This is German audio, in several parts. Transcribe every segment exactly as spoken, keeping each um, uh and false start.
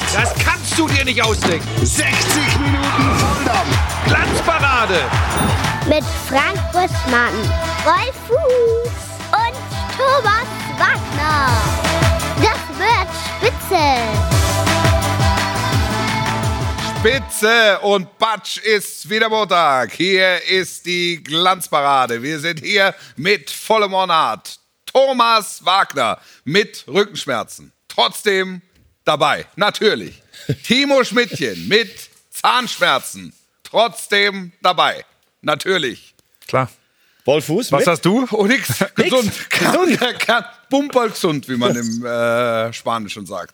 Das kannst du dir nicht ausdenken. sechzig Minuten Volldampf. Glanzparade. Mit Frank Buschmann, Rolf Fuß und Thomas Wagner. Das wird spitze. Spitze und Batsch ist wieder Montag. Hier ist die Glanzparade. Wir sind hier mit vollem Ornat. Thomas Wagner mit Rückenschmerzen. Trotzdem dabei, natürlich. Timo Schmidtchen mit Zahnschmerzen. Trotzdem dabei, natürlich. Klar. Wolf Fuß Was mit? hast du? Oh, nix. Gesund. Gesund. Bumperlgesund, wie man im äh, Spanischen sagt.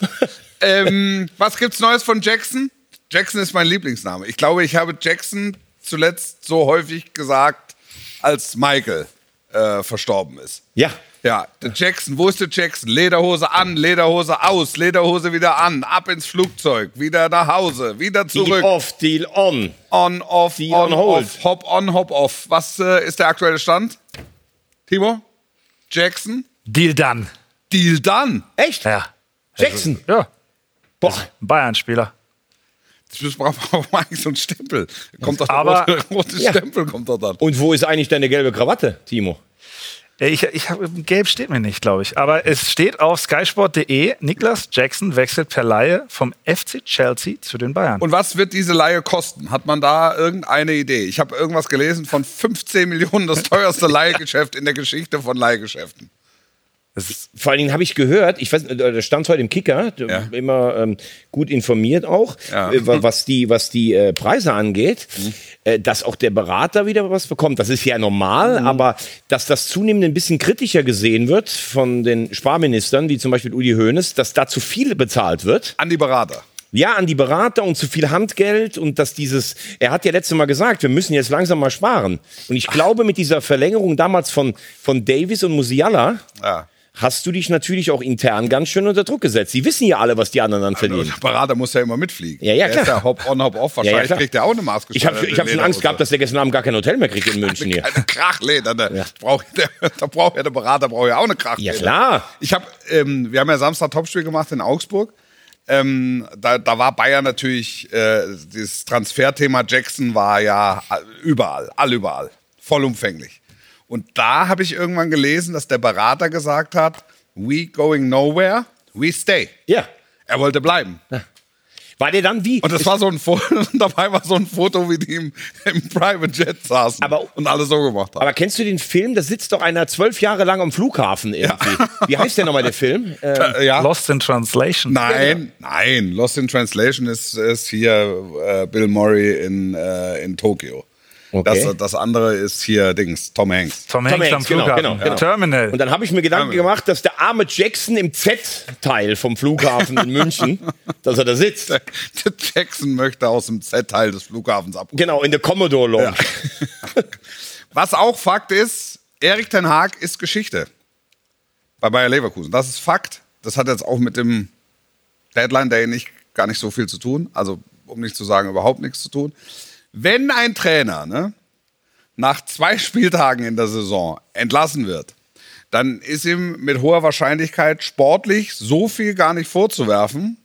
ähm, was gibt's Neues von Jackson? Jackson ist mein Lieblingsname. Ich glaube, ich habe Jackson zuletzt so häufig gesagt, als Michael äh, verstorben ist. Ja. Ja, der Jackson, wo ist der Jackson? Lederhose an, Lederhose aus, Lederhose wieder an, ab ins Flugzeug, wieder nach Hause, wieder zurück. Deal off, Deal on. On, off, Deal on, on hold. off, hop on, hop off. Was äh, ist der aktuelle Stand? Timo? Jackson? Deal done. Deal done. Echt? Ja. Jackson? Ja. Boah. Bayern-Spieler. Das braucht man eigentlich so einen Stempel. Kommt doch der Aber- rote, rote Ja. Stempel kommt doch dann. Und wo ist eigentlich deine gelbe Krawatte, Timo? Ja, Ich, ich hab, gelb steht mir nicht, glaube ich. Aber es steht auf skysport punkt de, Niklas Jackson wechselt per Leihe vom F C Chelsea zu den Bayern. Und was wird diese Leihe kosten? Hat man da irgendeine Idee? Ich habe irgendwas gelesen von fünfzehn Millionen, das teuerste Leihgeschäft in der Geschichte von Leihgeschäften. Das ist, Vor allen Dingen habe ich gehört, ich weiß, da stand heute im Kicker, Ja. immer ähm, gut informiert auch, Ja. äh, was die, was die äh, Preise angeht, Mhm. äh, dass auch der Berater wieder was bekommt. Das ist ja normal, Mhm. aber dass das zunehmend ein bisschen kritischer gesehen wird von den Sparministern, wie zum Beispiel Uli Hoeneß, dass da zu viel bezahlt wird. An die Berater. Ja, an die Berater und zu viel Handgeld und dass dieses, er hat ja letztes Mal gesagt, wir müssen jetzt langsam mal sparen. Und ich glaube, mit dieser Verlängerung damals von, von Davis und Musiala, Ja. hast du dich natürlich auch intern ganz schön unter Druck gesetzt. Die wissen ja alle, was die anderen dann verdienen. Der Berater muss ja immer mitfliegen. Ja, ja, Der ist klar. ja hop on, hop off. Wahrscheinlich klar. kriegt er auch eine maßgeschneiderte Ich habe ich hab schon Angst gehabt, dass der gestern Abend gar kein Hotel mehr kriegt in München hier. Eine Krachleder. Ne? Ja. Braucht der, da braucht ja der Berater braucht ja auch eine Krachleder. Ja, klar. Ich habe, ähm, wir haben ja Samstag Topspiel gemacht in Augsburg. Ähm, da, da war Bayern natürlich, äh, das Transferthema Jackson war ja überall, allüberall, vollumfänglich. Und da habe ich irgendwann gelesen, dass der Berater gesagt hat, we going nowhere, we stay. Ja. Er wollte bleiben. War der dann wie? Und das war so ein Foto, dabei war so ein Foto, wie die im, im Private Jet saßen Aber- und alle so gemacht haben. Aber kennst du den Film? Da sitzt doch einer zwölf Jahre lang am Flughafen irgendwie. Wie heißt der nochmal, der Film? Äh, Äh, ja. Lost in Translation. Nein, nein. Lost in Translation ist, ist hier äh, Bill Murray in, äh, in Tokio. Okay. Das, das andere ist hier Dings, Tom Hanks. Tom Tom Hanks am Hanks, genau, Flughafen. genau, genau. Terminal. Und dann habe ich mir Gedanken Ja, gemacht, dass der arme Jackson im Z-Teil vom Flughafen in München, dass er da sitzt. Der Jackson möchte aus dem Z-Teil des Flughafens ab. Genau, in der Commodore Lounge. Was auch Fakt ist, Erik ten Hag ist Geschichte bei Bayer Leverkusen. Das ist Fakt. Das hat jetzt auch mit dem Deadline Day nicht, gar nicht so viel zu tun. Also, um nicht zu sagen, überhaupt nichts zu tun. Wenn ein Trainer ne, nach zwei Spieltagen in der Saison entlassen wird, dann ist ihm mit hoher Wahrscheinlichkeit sportlich so viel gar nicht vorzuwerfen.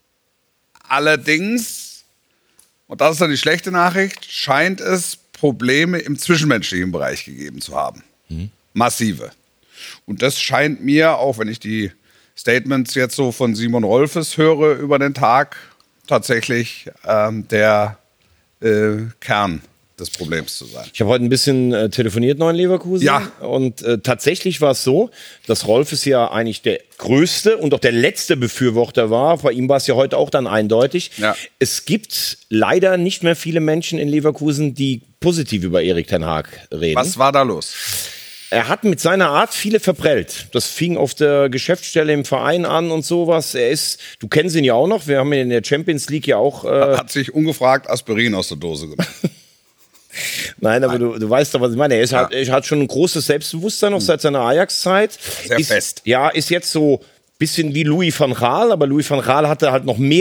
Allerdings, und das ist dann die schlechte Nachricht, scheint es Probleme im zwischenmenschlichen Bereich gegeben zu haben. Mhm. Massive. Und das scheint mir, auch wenn ich die Statements jetzt so von Simon Rolfes höre über den Tag, tatsächlich ähm, der äh, Kern des Problems zu sein. Ich habe heute ein bisschen äh, telefoniert noch in Leverkusen. Ja. Und äh, tatsächlich war es so, dass Rolfes ja eigentlich der größte und auch der letzte Befürworter war. Bei ihm war es ja heute auch dann eindeutig. Ja. Es gibt leider nicht mehr viele Menschen in Leverkusen, die positiv über Erik ten Hag reden. Was war da los? Er hat mit seiner Art viele verprellt. Das fing auf der Geschäftsstelle im Verein an und sowas. Er ist, du kennst ihn ja auch noch, wir haben ihn in der Champions League ja auch... Äh, Hat sich ungefragt Aspirin aus der Dose genommen. Nein, aber du, du weißt doch, was ich meine. Er, ist, Ja. hat, er hat schon ein großes Selbstbewusstsein, auch seit seiner Ajax-Zeit. Sehr ist, fest. Ja, ist jetzt so ein bisschen wie Louis van Gaal, aber Louis van Gaal hatte halt noch mehr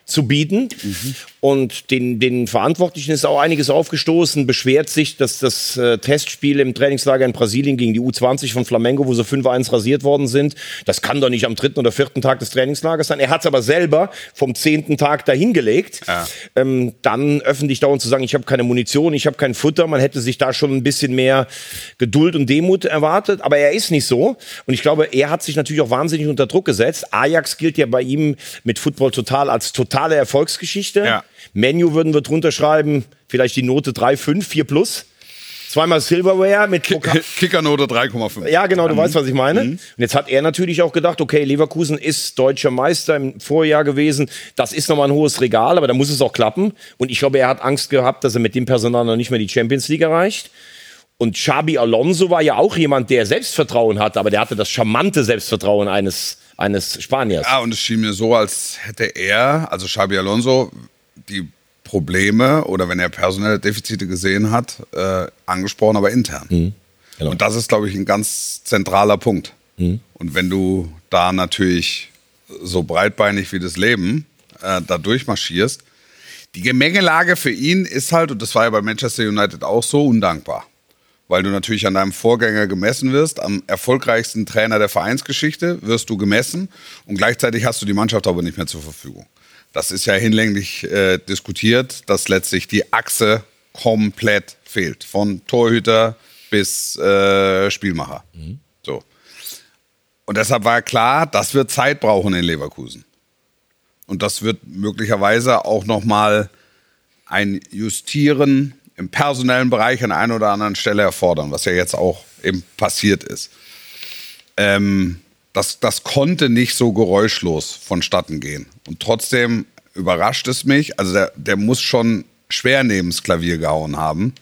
zu bieten. Mhm. Und den, den Verantwortlichen ist auch einiges aufgestoßen, beschwert sich, dass das äh, Testspiel im Trainingslager in Brasilien gegen die U zwanzig von Flamengo, wo sie fünf eins rasiert worden sind, das kann doch nicht am dritten oder vierten Tag des Trainingslagers sein. Er hat es aber selber vom zehnten Tag dahingelegt. Ja. Ähm, dann öffentlich dauernd zu sagen, ich habe keine Munition, ich habe kein Futter. Man hätte sich da schon ein bisschen mehr Geduld und Demut erwartet. Aber er ist nicht so. Und ich glaube, er hat sich natürlich auch wahnsinnig unter Druck gesetzt. Ajax gilt ja bei ihm mit Football Total als totale Erfolgsgeschichte. Ja. Menu würden wir drunter schreiben, vielleicht die Note drei, fünf, vier plus. Zweimal Silverware mit Pokal. Kickernote drei Komma fünf. Ja, genau, du mhm. weißt, was ich meine. Mhm. Und jetzt hat er natürlich auch gedacht, okay, Leverkusen ist deutscher Meister im Vorjahr gewesen. Das ist nochmal ein hohes Regal, aber da muss es auch klappen. Und ich glaube, er hat Angst gehabt, dass er mit dem Personal noch nicht mehr die Champions League erreicht. Und Xabi Alonso war ja auch jemand, der Selbstvertrauen hatte, aber der hatte das charmante Selbstvertrauen eines, eines Spaniers. Ja, und es schien mir so, als hätte er, also Xabi Alonso, die Probleme oder wenn er personelle Defizite gesehen hat, äh, angesprochen, aber intern. Mhm, genau. Und das ist, glaube ich, ein ganz zentraler Punkt. Mhm. Und wenn du da natürlich so breitbeinig wie das Leben äh, da durchmarschierst, die Gemengelage für ihn ist halt, und das war ja bei Manchester United auch so, undankbar. Weil du natürlich an deinem Vorgänger gemessen wirst, am erfolgreichsten Trainer der Vereinsgeschichte wirst du gemessen und gleichzeitig hast du die Mannschaft aber nicht mehr zur Verfügung. Das ist ja hinlänglich äh, diskutiert, dass letztlich die Achse komplett fehlt. Von Torhüter bis äh, Spielmacher. Mhm. So. Und deshalb war klar, das wird Zeit brauchen in Leverkusen. Und das wird möglicherweise auch nochmal ein Justieren im personellen Bereich an einer oder anderen Stelle erfordern, was ja jetzt auch eben passiert ist. Ähm, Das, das konnte nicht so geräuschlos vonstatten gehen. Und trotzdem überrascht es mich, also der, der muss schon schwer neben's Klavier gehauen haben.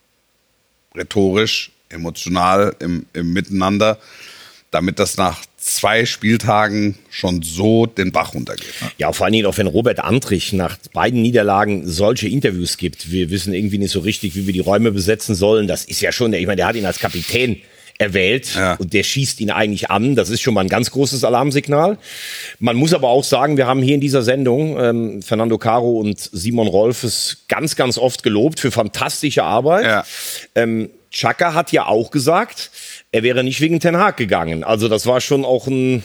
Rhetorisch, emotional, im, im Miteinander, damit das nach zwei Spieltagen schon so den Bach runtergeht. Ja, vor allen Dingen auch, wenn Robert Andrich nach beiden Niederlagen solche Interviews gibt. Wir wissen irgendwie nicht so richtig, wie wir die Räume besetzen sollen. Das ist ja schon, ich meine, der hat ihn als Kapitän erwählt ja. und der schießt ihn eigentlich an. Das ist schon mal ein ganz großes Alarmsignal. Man muss aber auch sagen, wir haben hier in dieser Sendung ähm, Fernando Caro und Simon Rolfes ganz, ganz oft gelobt für fantastische Arbeit. Ja. Ähm, Xhaka hat ja auch gesagt, er wäre nicht wegen Ten Hag gegangen. Also das war schon auch ein...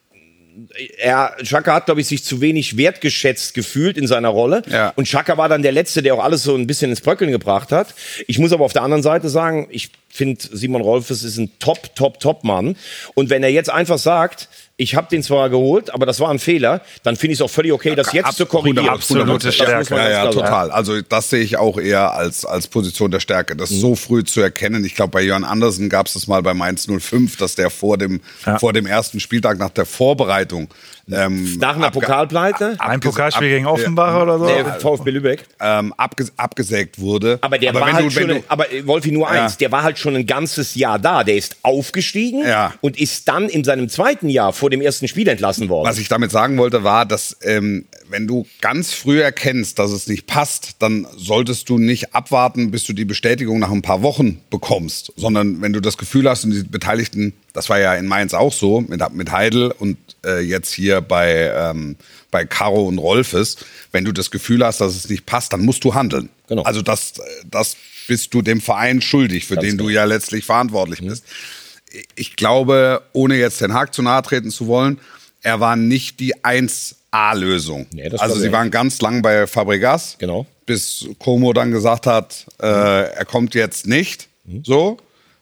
Er, Xhaka hat, glaube ich, sich zu wenig wertgeschätzt gefühlt in seiner Rolle. Ja. Und Xhaka war dann der Letzte, der auch alles so ein bisschen ins Bröckeln gebracht hat. Ich muss aber auf der anderen Seite sagen, ich finde, Simon Rolfes ist ein Top, Top, Top-Mann. Und wenn er jetzt einfach sagt, ich habe den zwar geholt, aber das war ein Fehler, dann finde ich es auch völlig okay, das jetzt Ab, zu korrigieren. Absolute Stärke. Ja, ja, total. Also das sehe ich auch eher als, als Position der Stärke, das mhm. so früh zu erkennen. Ich glaube, bei Jörn Andersen gab es das mal bei Mainz null fünf, dass der vor dem, ja. vor dem ersten Spieltag nach der Vorbereitung Ähm, Nach einer Pokalpleite? Ein Pokalspiel gegen Offenbach oder so? Der VfB Lübeck. Ähm, abges abgesägt wurde. Aber der aber war halt du, schon, du, aber Wolfi, nur ja. eins, der war halt schon ein ganzes Jahr da. Der ist aufgestiegen ja. und ist dann in seinem zweiten Jahr vor dem ersten Spiel entlassen worden. Was ich damit sagen wollte, war, dass ähm, wenn du ganz früh erkennst, dass es nicht passt, dann solltest du nicht abwarten, bis du die Bestätigung nach ein paar Wochen bekommst, sondern wenn du das Gefühl hast und die Beteiligten, das war ja in Mainz auch so, mit, mit Heidel und äh, jetzt hier bei, ähm, bei Caro und Rolfes, wenn du das Gefühl hast, dass es nicht passt, dann musst du handeln. Genau. Also das, das bist du dem Verein schuldig, für Ganz den genau. du ja letztlich verantwortlich mhm. bist. Ich glaube, ohne jetzt Ten Hag zu nahe treten zu wollen, er war nicht die eins A-Lösung. Nee, also sie waren ganz lang bei Fabregas, genau. bis Como dann gesagt hat, äh, er kommt jetzt nicht. Mhm. So.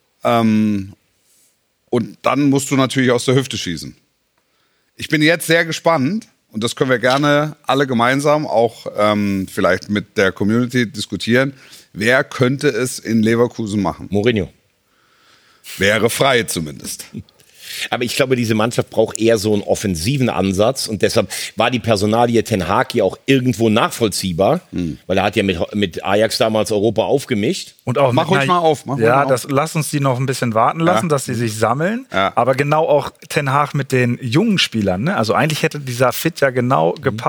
Ähm, und dann musst du natürlich aus der Hüfte schießen. Ich bin jetzt sehr gespannt, und das können wir gerne alle gemeinsam auch ähm, vielleicht mit der Community diskutieren. Wer könnte es in Leverkusen machen? Mourinho. Wäre frei zumindest. Aber ich glaube, diese Mannschaft braucht eher so einen offensiven Ansatz und deshalb war die Personalie Ten Hag ja auch irgendwo nachvollziehbar, mhm. weil er hat ja mit, mit Ajax damals Europa aufgemischt. Und auch mach ruhig mal auf. Mach ja, mal das, auf. Lass uns die noch ein bisschen warten lassen, ja. dass sie sich sammeln. Ja. Aber genau auch Ten Hag mit den jungen Spielern. Ne? Also eigentlich hätte dieser Fit ja genau mhm. gepasst.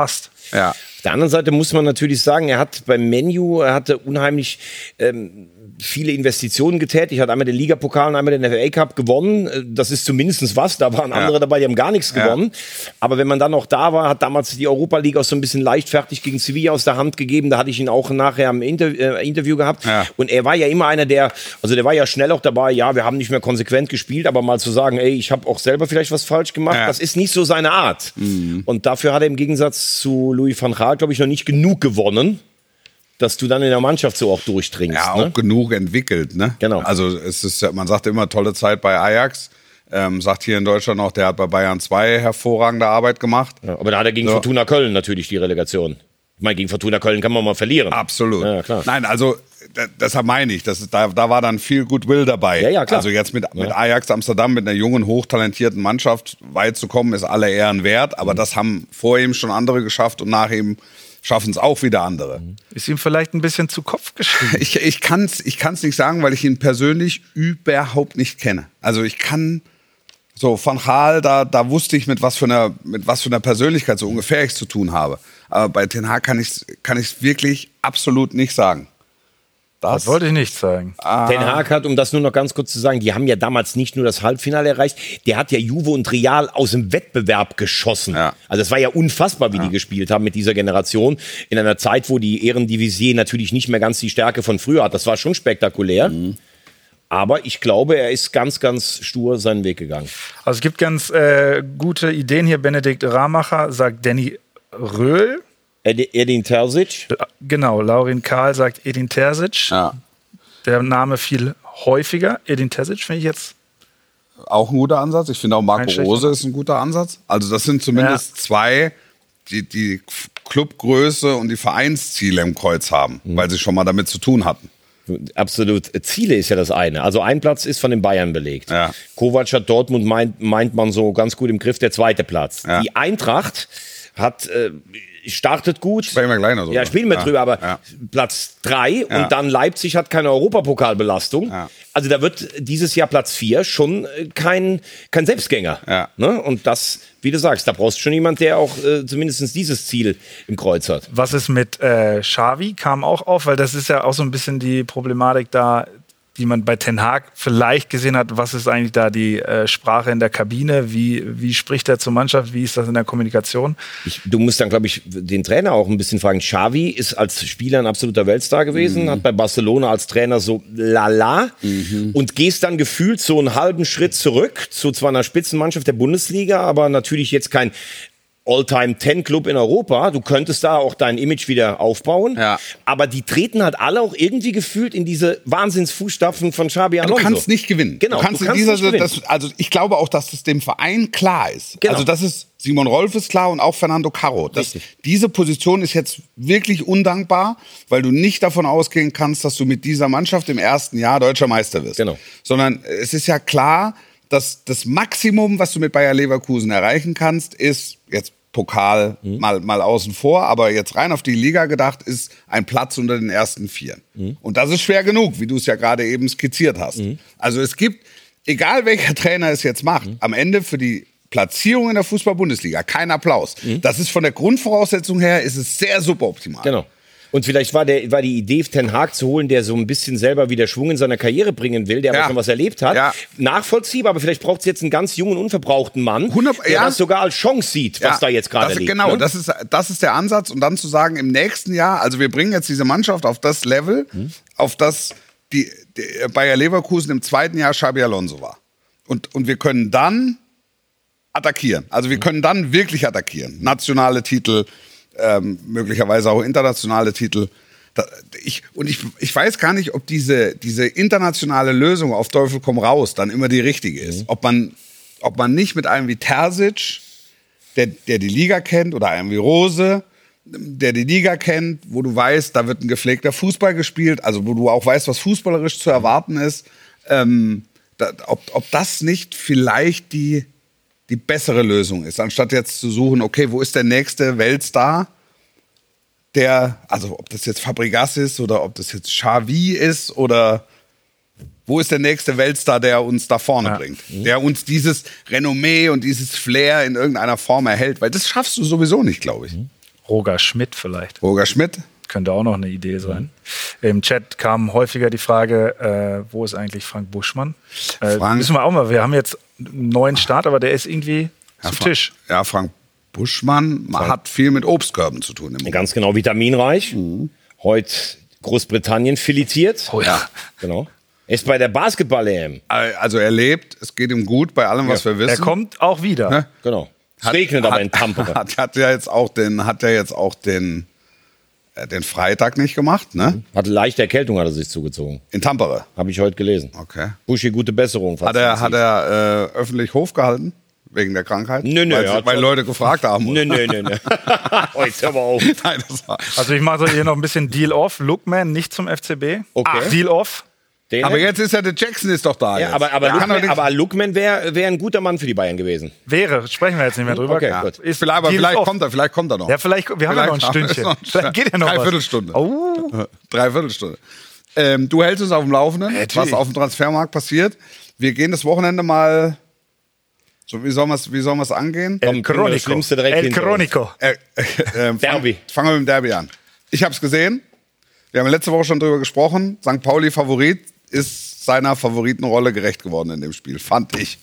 Ja. Auf der anderen Seite muss man natürlich sagen, er hat beim Man U, er hatte unheimlich ähm, viele Investitionen getätigt, hat einmal den Ligapokal und einmal den F A Cup gewonnen. Das ist zumindest was, da waren andere ja. dabei, die haben gar nichts gewonnen. Ja. Aber wenn man dann noch da war, hat damals die Europa League auch so ein bisschen leichtfertig gegen Sevilla aus der Hand gegeben. Da hatte ich ihn auch nachher im Inter- äh, Interview gehabt. Ja. Und er war ja immer einer, der, also der war ja schnell auch dabei, ja, wir haben nicht mehr konsequent gespielt, aber mal zu sagen, ey, ich habe auch selber vielleicht was falsch gemacht, ja. das ist nicht so seine Art. Mhm. Und dafür hat er im Gegensatz zu Louis van Gaal, glaube ich, noch nicht genug gewonnen, dass du dann in der Mannschaft so auch durchdringst. Ja, auch ne? genug entwickelt. Ne? Genau. Also es ist, man sagt immer, tolle Zeit bei Ajax. Ähm, sagt hier in Deutschland noch, der hat bei Bayern zwei hervorragende Arbeit gemacht. Ja, aber da hat er gegen so. Fortuna Köln natürlich die Relegation. Ich meine, gegen Fortuna Köln kann man mal verlieren. Absolut. Ja, klar. Nein, also d- deshalb meine ich, das ist, da, da war dann viel Goodwill dabei. Ja, ja, klar. Also jetzt mit, ja. mit Ajax Amsterdam, mit einer jungen, hochtalentierten Mannschaft weit zu kommen, ist alle Ehren wert. Aber mhm. das haben vor ihm schon andere geschafft und nach ihm schaffen es auch wieder andere. Ist ihm vielleicht ein bisschen zu Kopf geschrieben? Ich, ich kann es ich kann's nicht sagen, weil ich ihn persönlich überhaupt nicht kenne. Also ich kann, so Van Gaal, da, da wusste ich, mit was für einer, mit was für einer Persönlichkeit so ungefähr ich zu tun habe. Aber bei Ten Hag kann ich es kann ich's wirklich absolut nicht sagen. Das, das wollte ich nicht sagen. Ah. Ten Hag hat, um das nur noch ganz kurz zu sagen, die haben ja damals nicht nur das Halbfinale erreicht, der hat ja Juve und Real aus dem Wettbewerb geschossen. Ja. Also es war ja unfassbar, wie ja. die gespielt haben mit dieser Generation. In einer Zeit, wo die Eredivisie natürlich nicht mehr ganz die Stärke von früher hat. Das war schon spektakulär. Mhm. Aber ich glaube, er ist ganz, ganz stur seinen Weg gegangen. Also es gibt ganz äh, gute Ideen hier. Benedikt Ramacher sagt Danny Röhl. Edin Terzic. Genau, Laurin Kahl sagt Edin Terzic. Ja. Der Name viel häufiger. Edin Terzic finde ich jetzt auch ein guter Ansatz. Ich finde auch Marco Rose ist ein guter Ansatz. Also das sind zumindest ja. zwei, die die Clubgröße und die Vereinsziele im Kreuz haben, mhm. weil sie schon mal damit zu tun hatten. Absolut. Ziele ist ja das eine. Also ein Platz ist von den Bayern belegt. Ja. Kovac hat Dortmund, meint, meint man so ganz gut im Griff, der zweite Platz. Ja. Die Eintracht hat... Äh, startet gut. Sprechen wir gleich noch so. Ja, spielen wir ja. drüber, aber ja. Platz drei ja. und dann Leipzig hat keine Europapokalbelastung. Ja. Also da wird dieses Jahr Platz vier schon kein, kein Selbstgänger. Ja. Ne? Und das, wie du sagst, da brauchst du schon jemand, der auch äh, zumindest dieses Ziel im Kreuz hat. Was ist mit äh, Xavi? Kam auch auf, weil das ist ja auch so ein bisschen die Problematik da, die man bei Ten Hag vielleicht gesehen hat, was ist eigentlich da die äh, Sprache in der Kabine, wie, wie spricht er zur Mannschaft, wie ist das in der Kommunikation? Ich, du musst dann, glaube ich, den Trainer auch ein bisschen fragen. Xavi ist als Spieler ein absoluter Weltstar gewesen, mhm. hat bei Barcelona als Trainer so lala mhm. und gehst dann gefühlt so einen halben Schritt zurück zu zwar einer Spitzenmannschaft der Bundesliga, aber natürlich jetzt kein All-Time-Ten-Club in Europa. Du könntest da auch dein Image wieder aufbauen. Ja. Aber die treten halt alle auch irgendwie gefühlt in diese Wahnsinnsfußstapfen von Xabi Alonso. Du kannst nicht gewinnen. Genau, du kannst, du kannst in dieser, nicht gewinnen. das, also ich glaube auch, dass es dem Verein klar ist. Genau. Also das ist, Simon Rolf ist klar und auch Fernando Carro. Das, diese Position ist jetzt wirklich undankbar, weil du nicht davon ausgehen kannst, dass du mit dieser Mannschaft im ersten Jahr deutscher Meister wirst. Genau. Sondern es ist ja klar, dass das Maximum, was du mit Bayer Leverkusen erreichen kannst, ist jetzt Pokal mhm. mal, mal außen vor, aber jetzt rein auf die Liga gedacht, ist ein Platz unter den ersten vier. Mhm. Und das ist schwer genug, wie du es ja gerade eben skizziert hast. Mhm. Also es gibt, egal welcher Trainer es jetzt macht, mhm. am Ende für die Platzierung in der Fußball-Bundesliga kein Applaus. Mhm. Das ist von der Grundvoraussetzung her, ist es sehr suboptimal. Genau. Und vielleicht war, der, war die Idee, Ten Hag zu holen, der so ein bisschen selber wieder Schwung in seiner Karriere bringen will, der ja. aber schon was erlebt hat. Ja. Nachvollziehbar, aber vielleicht braucht es jetzt einen ganz jungen, unverbrauchten Mann, hundert, der ja. das sogar als Chance sieht, was ja. da jetzt gerade liegt. Genau, ne? das ist, das ist der Ansatz. Und dann zu sagen, im nächsten Jahr, also wir bringen jetzt diese Mannschaft auf das Level, hm. auf das die, die Bayer Leverkusen im zweiten Jahr Xabi Alonso war. Und, und wir können dann attackieren. Also wir können dann wirklich attackieren. Nationale Titel, ähm, möglicherweise auch internationale Titel. Da, ich, und ich, ich weiß gar nicht, ob diese, diese internationale Lösung auf Teufel komm raus dann immer die richtige ist. Mhm. Ob man, ob man nicht mit einem wie Terzic, der, der die Liga kennt, oder einem wie Rose, der die Liga kennt, wo du weißt, da wird ein gepflegter Fußball gespielt, also wo du auch weißt, was fußballerisch zu erwarten ist, ähm, da, ob, ob das nicht vielleicht die, die bessere Lösung ist, anstatt jetzt zu suchen, okay, wo ist der nächste Weltstar? Der, also ob das jetzt Fabregas ist oder ob das jetzt Xavi ist oder wo ist der nächste Weltstar, der uns da vorne ja. bringt, der uns dieses Renommee und dieses Flair in irgendeiner Form erhält, weil das schaffst du sowieso nicht, glaube ich. Roger Schmidt vielleicht. Roger Schmidt. Könnte auch noch eine Idee sein. Mhm. Im Chat kam häufiger die Frage, äh, wo ist eigentlich Frank Buschmann? Äh, Frank, müssen wir auch mal, wir haben jetzt einen neuen Start, aber der ist irgendwie ja, zu Fra- Tisch. Ja, Frank Buschmann Frank. hat viel mit Obstkörben zu tun. Im Ganz genau, vitaminreich. Mhm. Heute Großbritannien filetiert. Oh ja. Genau. Er ist bei der Basketball-E M. Also er lebt, es geht ihm gut bei allem, was Ja. wir wissen. Er kommt auch wieder. Ne? Genau. Es Hat- regnet aber hat, in Tampere. Hat, hat ja jetzt auch den, hat ja jetzt auch den, äh, den Freitag nicht gemacht, ne? Hatte leichte Erkältung, hat er sich zugezogen. In Tampere. Habe ich heute gelesen. Okay. Buschi, gute Besserung. falls Hat er, du hat das er äh, öffentlich Hof gehalten? Wegen der Krankheit? Nö, nö, weil, er hat weil schon- Leute gefragt haben. siehst. Nö, nö, nö, nö. Oh, jetzt hör mal auf. Nein, das war. Also ich mache hier noch ein bisschen Deal off. Lookman nicht zum F C B. Okay. Ah, Deal off. Den Aber jetzt ist ja der Jackson ist doch da. ja, jetzt. aber, aber, Der kann doch Lookman, nichts- aber Lookman wäre wär ein guter Mann für die Bayern gewesen. Wäre, sprechen wir jetzt nicht mehr drüber. Okay, Ja. gut. Ist vielleicht, aber Deal vielleicht off. kommt er, vielleicht kommt er noch. Ja, vielleicht, wir haben ja noch ein Stündchen. noch- Vielleicht geht ja noch was. Dreiviertelstunde. Oh. Dreiviertelstunde. Ähm, du hältst uns auf dem Laufenden, Natürlich. was auf dem Transfermarkt passiert. Wir gehen das Wochenende mal. So, wie sollen wir es wie sollen wir's angehen? El Komm, bringen wir das Chronico. Schlimmste direkt El hinter uns. Chronico. Äh, äh, äh, Derby. Fangen wir mit dem Derby an. Ich habe es gesehen. Wir haben letzte Woche schon drüber gesprochen. Sankt Pauli Favorit ist seiner Favoritenrolle gerecht geworden in dem Spiel, fand ich.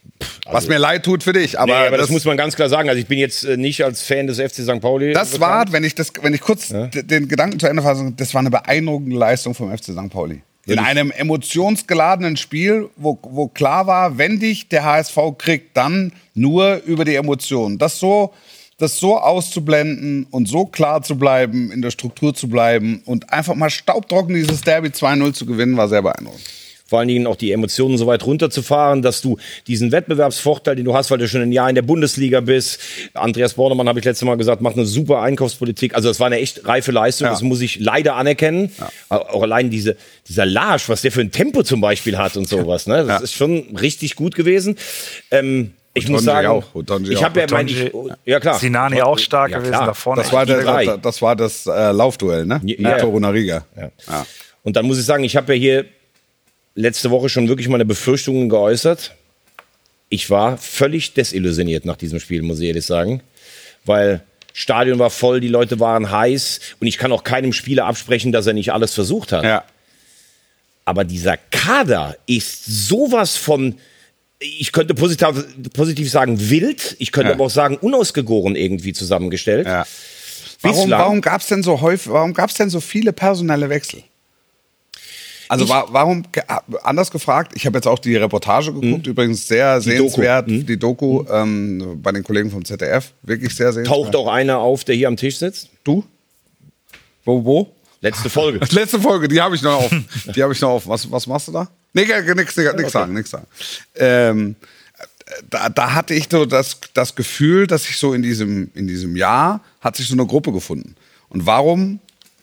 Was mir leid tut für dich, aber, Nee, aber das, das, muss man ganz klar sagen. Also ich bin jetzt äh, nicht als Fan des F C Sankt Pauli. das bekannt. war, wenn ich das, wenn ich kurz d- den Gedanken zu Ende fasse, das war eine beeindruckende Leistung vom F C Sankt Pauli. In einem emotionsgeladenen Spiel, wo, wo klar war, wenn dich der H S V kriegt, dann nur über die Emotionen. Das so, das so auszublenden und so klar zu bleiben, in der Struktur zu bleiben und einfach mal staubtrocken dieses Derby zwei null zu gewinnen, war sehr beeindruckend. Vor allen Dingen auch die Emotionen so weit runterzufahren, dass du diesen Wettbewerbsvorteil, den du hast, weil du schon ein Jahr in der Bundesliga bist. Andreas Bornemann, habe ich letztes Mal gesagt, macht eine super Einkaufspolitik. Also das war eine echt reife Leistung, Ja. das muss ich leider anerkennen. Auch allein diese, dieser Larsch, was der für ein Tempo zum Beispiel hat und sowas. Ne? Das Ja. ist schon richtig gut gewesen. Ähm, ich muss Tonji sagen, auch. Und Tonji ich auch. habe ja, mein, ich, ja klar. Sinani auch stark Ja, gewesen klar. da vorne. Das war, der, Drei. das, das, war das äh, Laufduell, ne? Ja. Mit Toru Nariga. Ja. Ja. Und dann muss ich sagen, ich habe ja hier letzte Woche schon wirklich meine Befürchtungen geäußert. Ich war völlig desillusioniert nach diesem Spiel, muss ich ehrlich sagen. Weil Stadion war voll, die Leute waren heiß und ich kann auch keinem Spieler absprechen, dass er nicht alles versucht hat. Ja. Aber dieser Kader ist sowas von, ich könnte positiv, positiv sagen wild, ich könnte Ja. aber auch sagen unausgegoren irgendwie zusammengestellt. Ja. Warum, Bislang- warum gab es denn so häufig, warum gab es denn so viele personelle Wechsel? Also Ich- wa warum, ge- anders gefragt, ich habe jetzt auch die Reportage geguckt, übrigens sehr Die sehenswert, Doku. Mhm. die Doku ähm, bei den Kollegen vom Z D F, wirklich sehr sehenswert. Taucht auch einer auf, der hier am Tisch sitzt? Du? Wo, wo? Letzte Folge. Letzte Folge, die habe ich noch auf. Die habe ich noch auf. Was, was machst du da? Nee, nix, nix, nix sagen, nix sagen. Ähm, da, da hatte ich so das, das Gefühl, dass sich so in diesem, in diesem Jahr hat sich so eine Gruppe gefunden. Und warum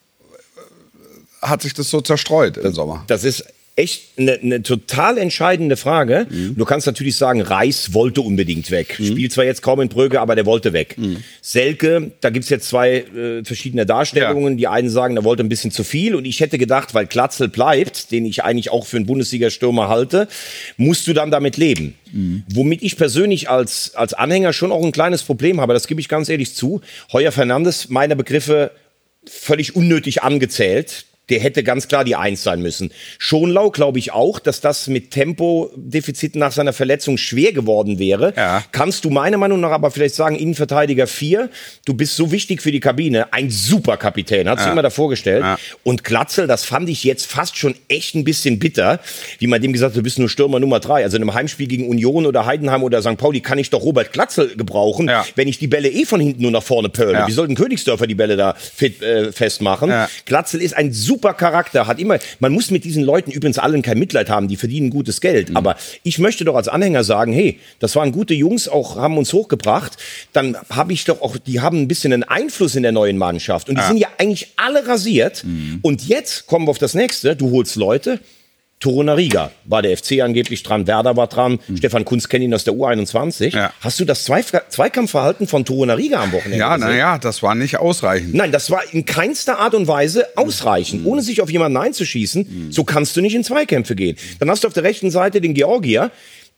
hat sich das so zerstreut im Sommer? Das ist echt eine, eine total entscheidende Frage. Mhm. Du kannst natürlich sagen, Reis wollte unbedingt weg. Spielt zwar jetzt kaum in Brügge, aber der wollte weg. Mhm. Selke, da gibt's jetzt zwei äh, verschiedene Darstellungen. Ja. Die einen sagen, er wollte ein bisschen zu viel. Und ich hätte gedacht, weil Glatzel bleibt, den ich eigentlich auch für einen Bundesliga-Stürmer halte, musst du dann damit leben. Mhm. Womit ich persönlich als, als Anhänger schon auch ein kleines Problem habe, das gebe ich ganz ehrlich zu. Heuer Fernandes, meine Begriffe, völlig unnötig angezählt. Der hätte ganz klar die Eins sein müssen. Schonlau glaube ich auch, dass das mit Tempodefiziten nach seiner Verletzung schwer geworden wäre. Ja. Kannst du meiner Meinung nach aber vielleicht sagen, Innenverteidiger vier, du bist so wichtig für die Kabine, ein super Kapitän, hat sich Ja. immer davor gestellt. Ja. Und Glatzel, das fand ich jetzt fast schon echt ein bisschen bitter, wie man dem gesagt hat, du bist nur Stürmer Nummer drei. Also in einem Heimspiel gegen Union oder Heidenheim oder Sankt Pauli kann ich doch Robert Glatzel gebrauchen, Ja. wenn ich die Bälle eh von hinten nur nach vorne pöle. Ja. Wie sollten Königsdörfer die Bälle da fit, äh, festmachen? Ja. Glatzel ist ein super Charakter, hat immer, man muss mit diesen Leuten übrigens allen kein Mitleid haben, die verdienen gutes Geld. Mhm. Aber ich möchte doch als Anhänger sagen, hey, das waren gute Jungs, auch haben uns hochgebracht. Dann habe ich doch auch, die haben ein bisschen einen Einfluss in der neuen Mannschaft. Und die Ja. sind ja eigentlich alle rasiert. Mhm. Und jetzt kommen wir auf das nächste. Du holst Leute. Torunariga war der F C angeblich dran, Werder war dran, Stefan Kunz kennt ihn aus der U einundzwanzig. Ja. Hast du das Zweif Zweikampfverhalten von Torunariga am Wochenende Ja, gesehen? naja, das war nicht ausreichend. Nein, das war in keinster Art und Weise ausreichend. Ohne sich auf jemanden einzuschießen, so kannst du nicht in Zweikämpfe gehen. Dann hast du auf der rechten Seite den Georgier,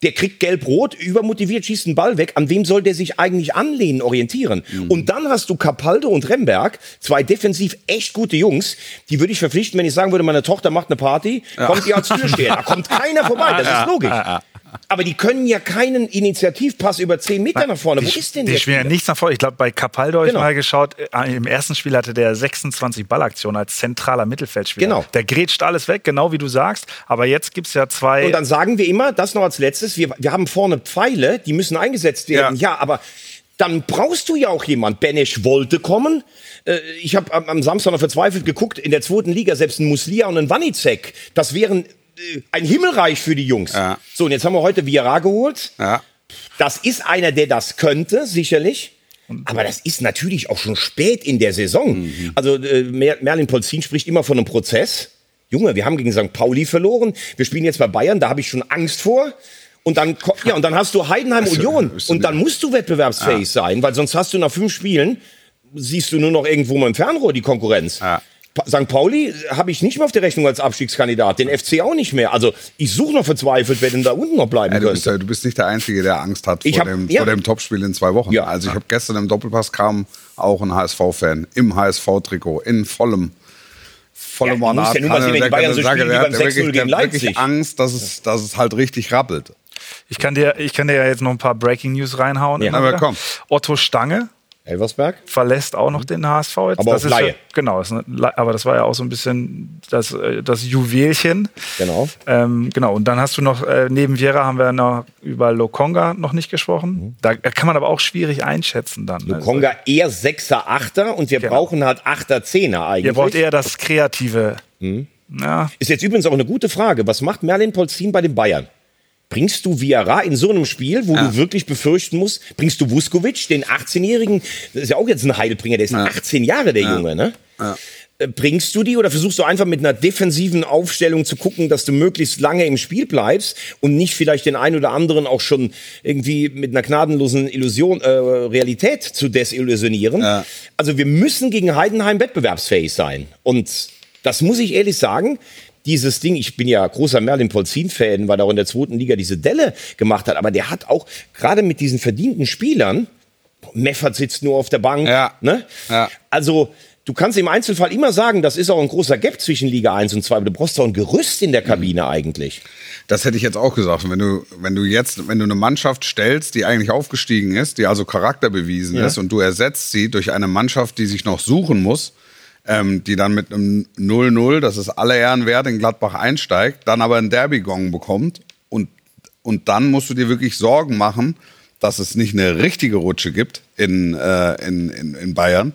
Der kriegt gelb-rot, übermotiviert, schießt den Ball weg. An wem soll der sich eigentlich anlehnen, orientieren? Mhm. Und dann hast du Capaldo und Remberg, zwei defensiv echt gute Jungs. Die würde ich verpflichten, wenn ich sagen würde, meine Tochter macht eine Party, ja. kommt ihr als Türsteher. Da kommt keiner vorbei, das ist logisch. Aber die können ja keinen Initiativpass über zehn Meter nach vorne. Wo die, ist denn die der? Die spielen ja nichts nach vorne. Ich glaube, bei Capaldo habe genau. ich mal geschaut, im ersten Spiel hatte der sechsundzwanzig Ballaktionen als zentraler Mittelfeldspieler. Genau. Der grätscht alles weg, genau wie du sagst. Aber jetzt gibt es ja zwei... Und dann sagen wir immer, das noch als letztes, wir, wir haben vorne Pfeile, die müssen eingesetzt werden. Ja, ja aber dann brauchst du ja auch jemand. Benesch wollte kommen. Ich habe am Samstag noch verzweifelt geguckt, in der zweiten Liga selbst ein Muslia und ein Wanizek, das wären ein Himmelreich für die Jungs. Ja. So, und jetzt haben wir heute Viera geholt. Ja. Das ist einer, der das könnte, sicherlich. Aber das ist natürlich auch schon spät in der Saison. Mhm. Also äh, Merlin Polzin spricht immer von einem Prozess. Junge, wir haben gegen Sankt Pauli verloren. Wir spielen jetzt bei Bayern, da habe ich schon Angst vor. Und dann, ja, und dann hast du Heidenheim also, Union. Und dann musst du wettbewerbsfähig ja. sein, weil sonst hast du nach fünf Spielen, siehst du nur noch irgendwo mal im Fernrohr die Konkurrenz. Ja. Sankt Pauli habe ich nicht mehr auf der Rechnung als Abstiegskandidat, den F C auch nicht mehr. Also ich suche noch verzweifelt, wer denn da unten noch bleiben ja, du könnte. Bist, du bist nicht der Einzige, der Angst hat ich vor, hab, dem, ja. vor dem Topspiel in zwei Wochen. Ja. Also ich habe gestern im Doppelpass kam auch ein H S V-Fan im H S V-Trikot, in vollem vollem ja, Ornat. Ja, nur mal sehen, wenn die Bayern so spielen wie beim sechs null gegen Leipzig. Wirklich Angst, dass es, dass es halt richtig rappelt. Ich kann dir, ich kann dir ja jetzt noch ein paar Breaking News reinhauen. Ja. Aber komm. Otto Stange Elversberg verlässt auch noch den H S V jetzt. Aber das auf Laie. Ja, genau, ist eine, aber das war ja auch so ein bisschen das, das Juwelchen. Genau. Ähm, genau, und dann hast du noch, äh, neben Viera haben wir noch über Lokonga noch nicht gesprochen. Mhm. Da kann man aber auch schwierig einschätzen dann. Lokonga also. eher Sechser, Achter und wir genau. brauchen halt Achter, Zehner eigentlich. Ihr braucht eher das Kreative. Mhm. Ja. Ist jetzt übrigens auch eine gute Frage. Was macht Merlin Polzin bei den Bayern? Bringst du Viera in so einem Spiel, wo ja. du wirklich befürchten musst, bringst du Vuskovic, den achtzehnjährigen, das ist ja auch jetzt ein Heilbringer, der ist ja. achtzehn Jahre, der ja. Junge, ne? Ja. Bringst du die oder versuchst du einfach mit einer defensiven Aufstellung zu gucken, dass du möglichst lange im Spiel bleibst und nicht vielleicht den einen oder anderen auch schon irgendwie mit einer gnadenlosen Illusion, äh, Realität zu desillusionieren? Ja. Also wir müssen gegen Heidenheim wettbewerbsfähig sein. Und das muss ich ehrlich sagen, dieses Ding, ich bin ja großer Merlin Polzin-Fan, weil er auch in der zweiten Liga diese Delle gemacht hat, aber der hat auch gerade mit diesen verdienten Spielern, Meffert sitzt nur auf der Bank, ja. ne? Ja. Also du kannst im Einzelfall immer sagen, das ist auch ein großer Gap zwischen Liga eins und zwei, aber du brauchst auch ein Gerüst in der Kabine mhm. eigentlich. Das hätte ich jetzt auch gesagt. Wenn du, wenn du jetzt, wenn du eine Mannschaft stellst, die eigentlich aufgestiegen ist, die also Charakter bewiesen ja. ist und du ersetzt sie durch eine Mannschaft, die sich noch suchen muss, Ähm, die dann mit einem null null, das ist alle Ehren wert, in Gladbach einsteigt, dann aber einen Derby-Gong bekommt und, und dann musst du dir wirklich Sorgen machen, dass es nicht eine richtige Rutsche gibt in, äh, in, in, in Bayern.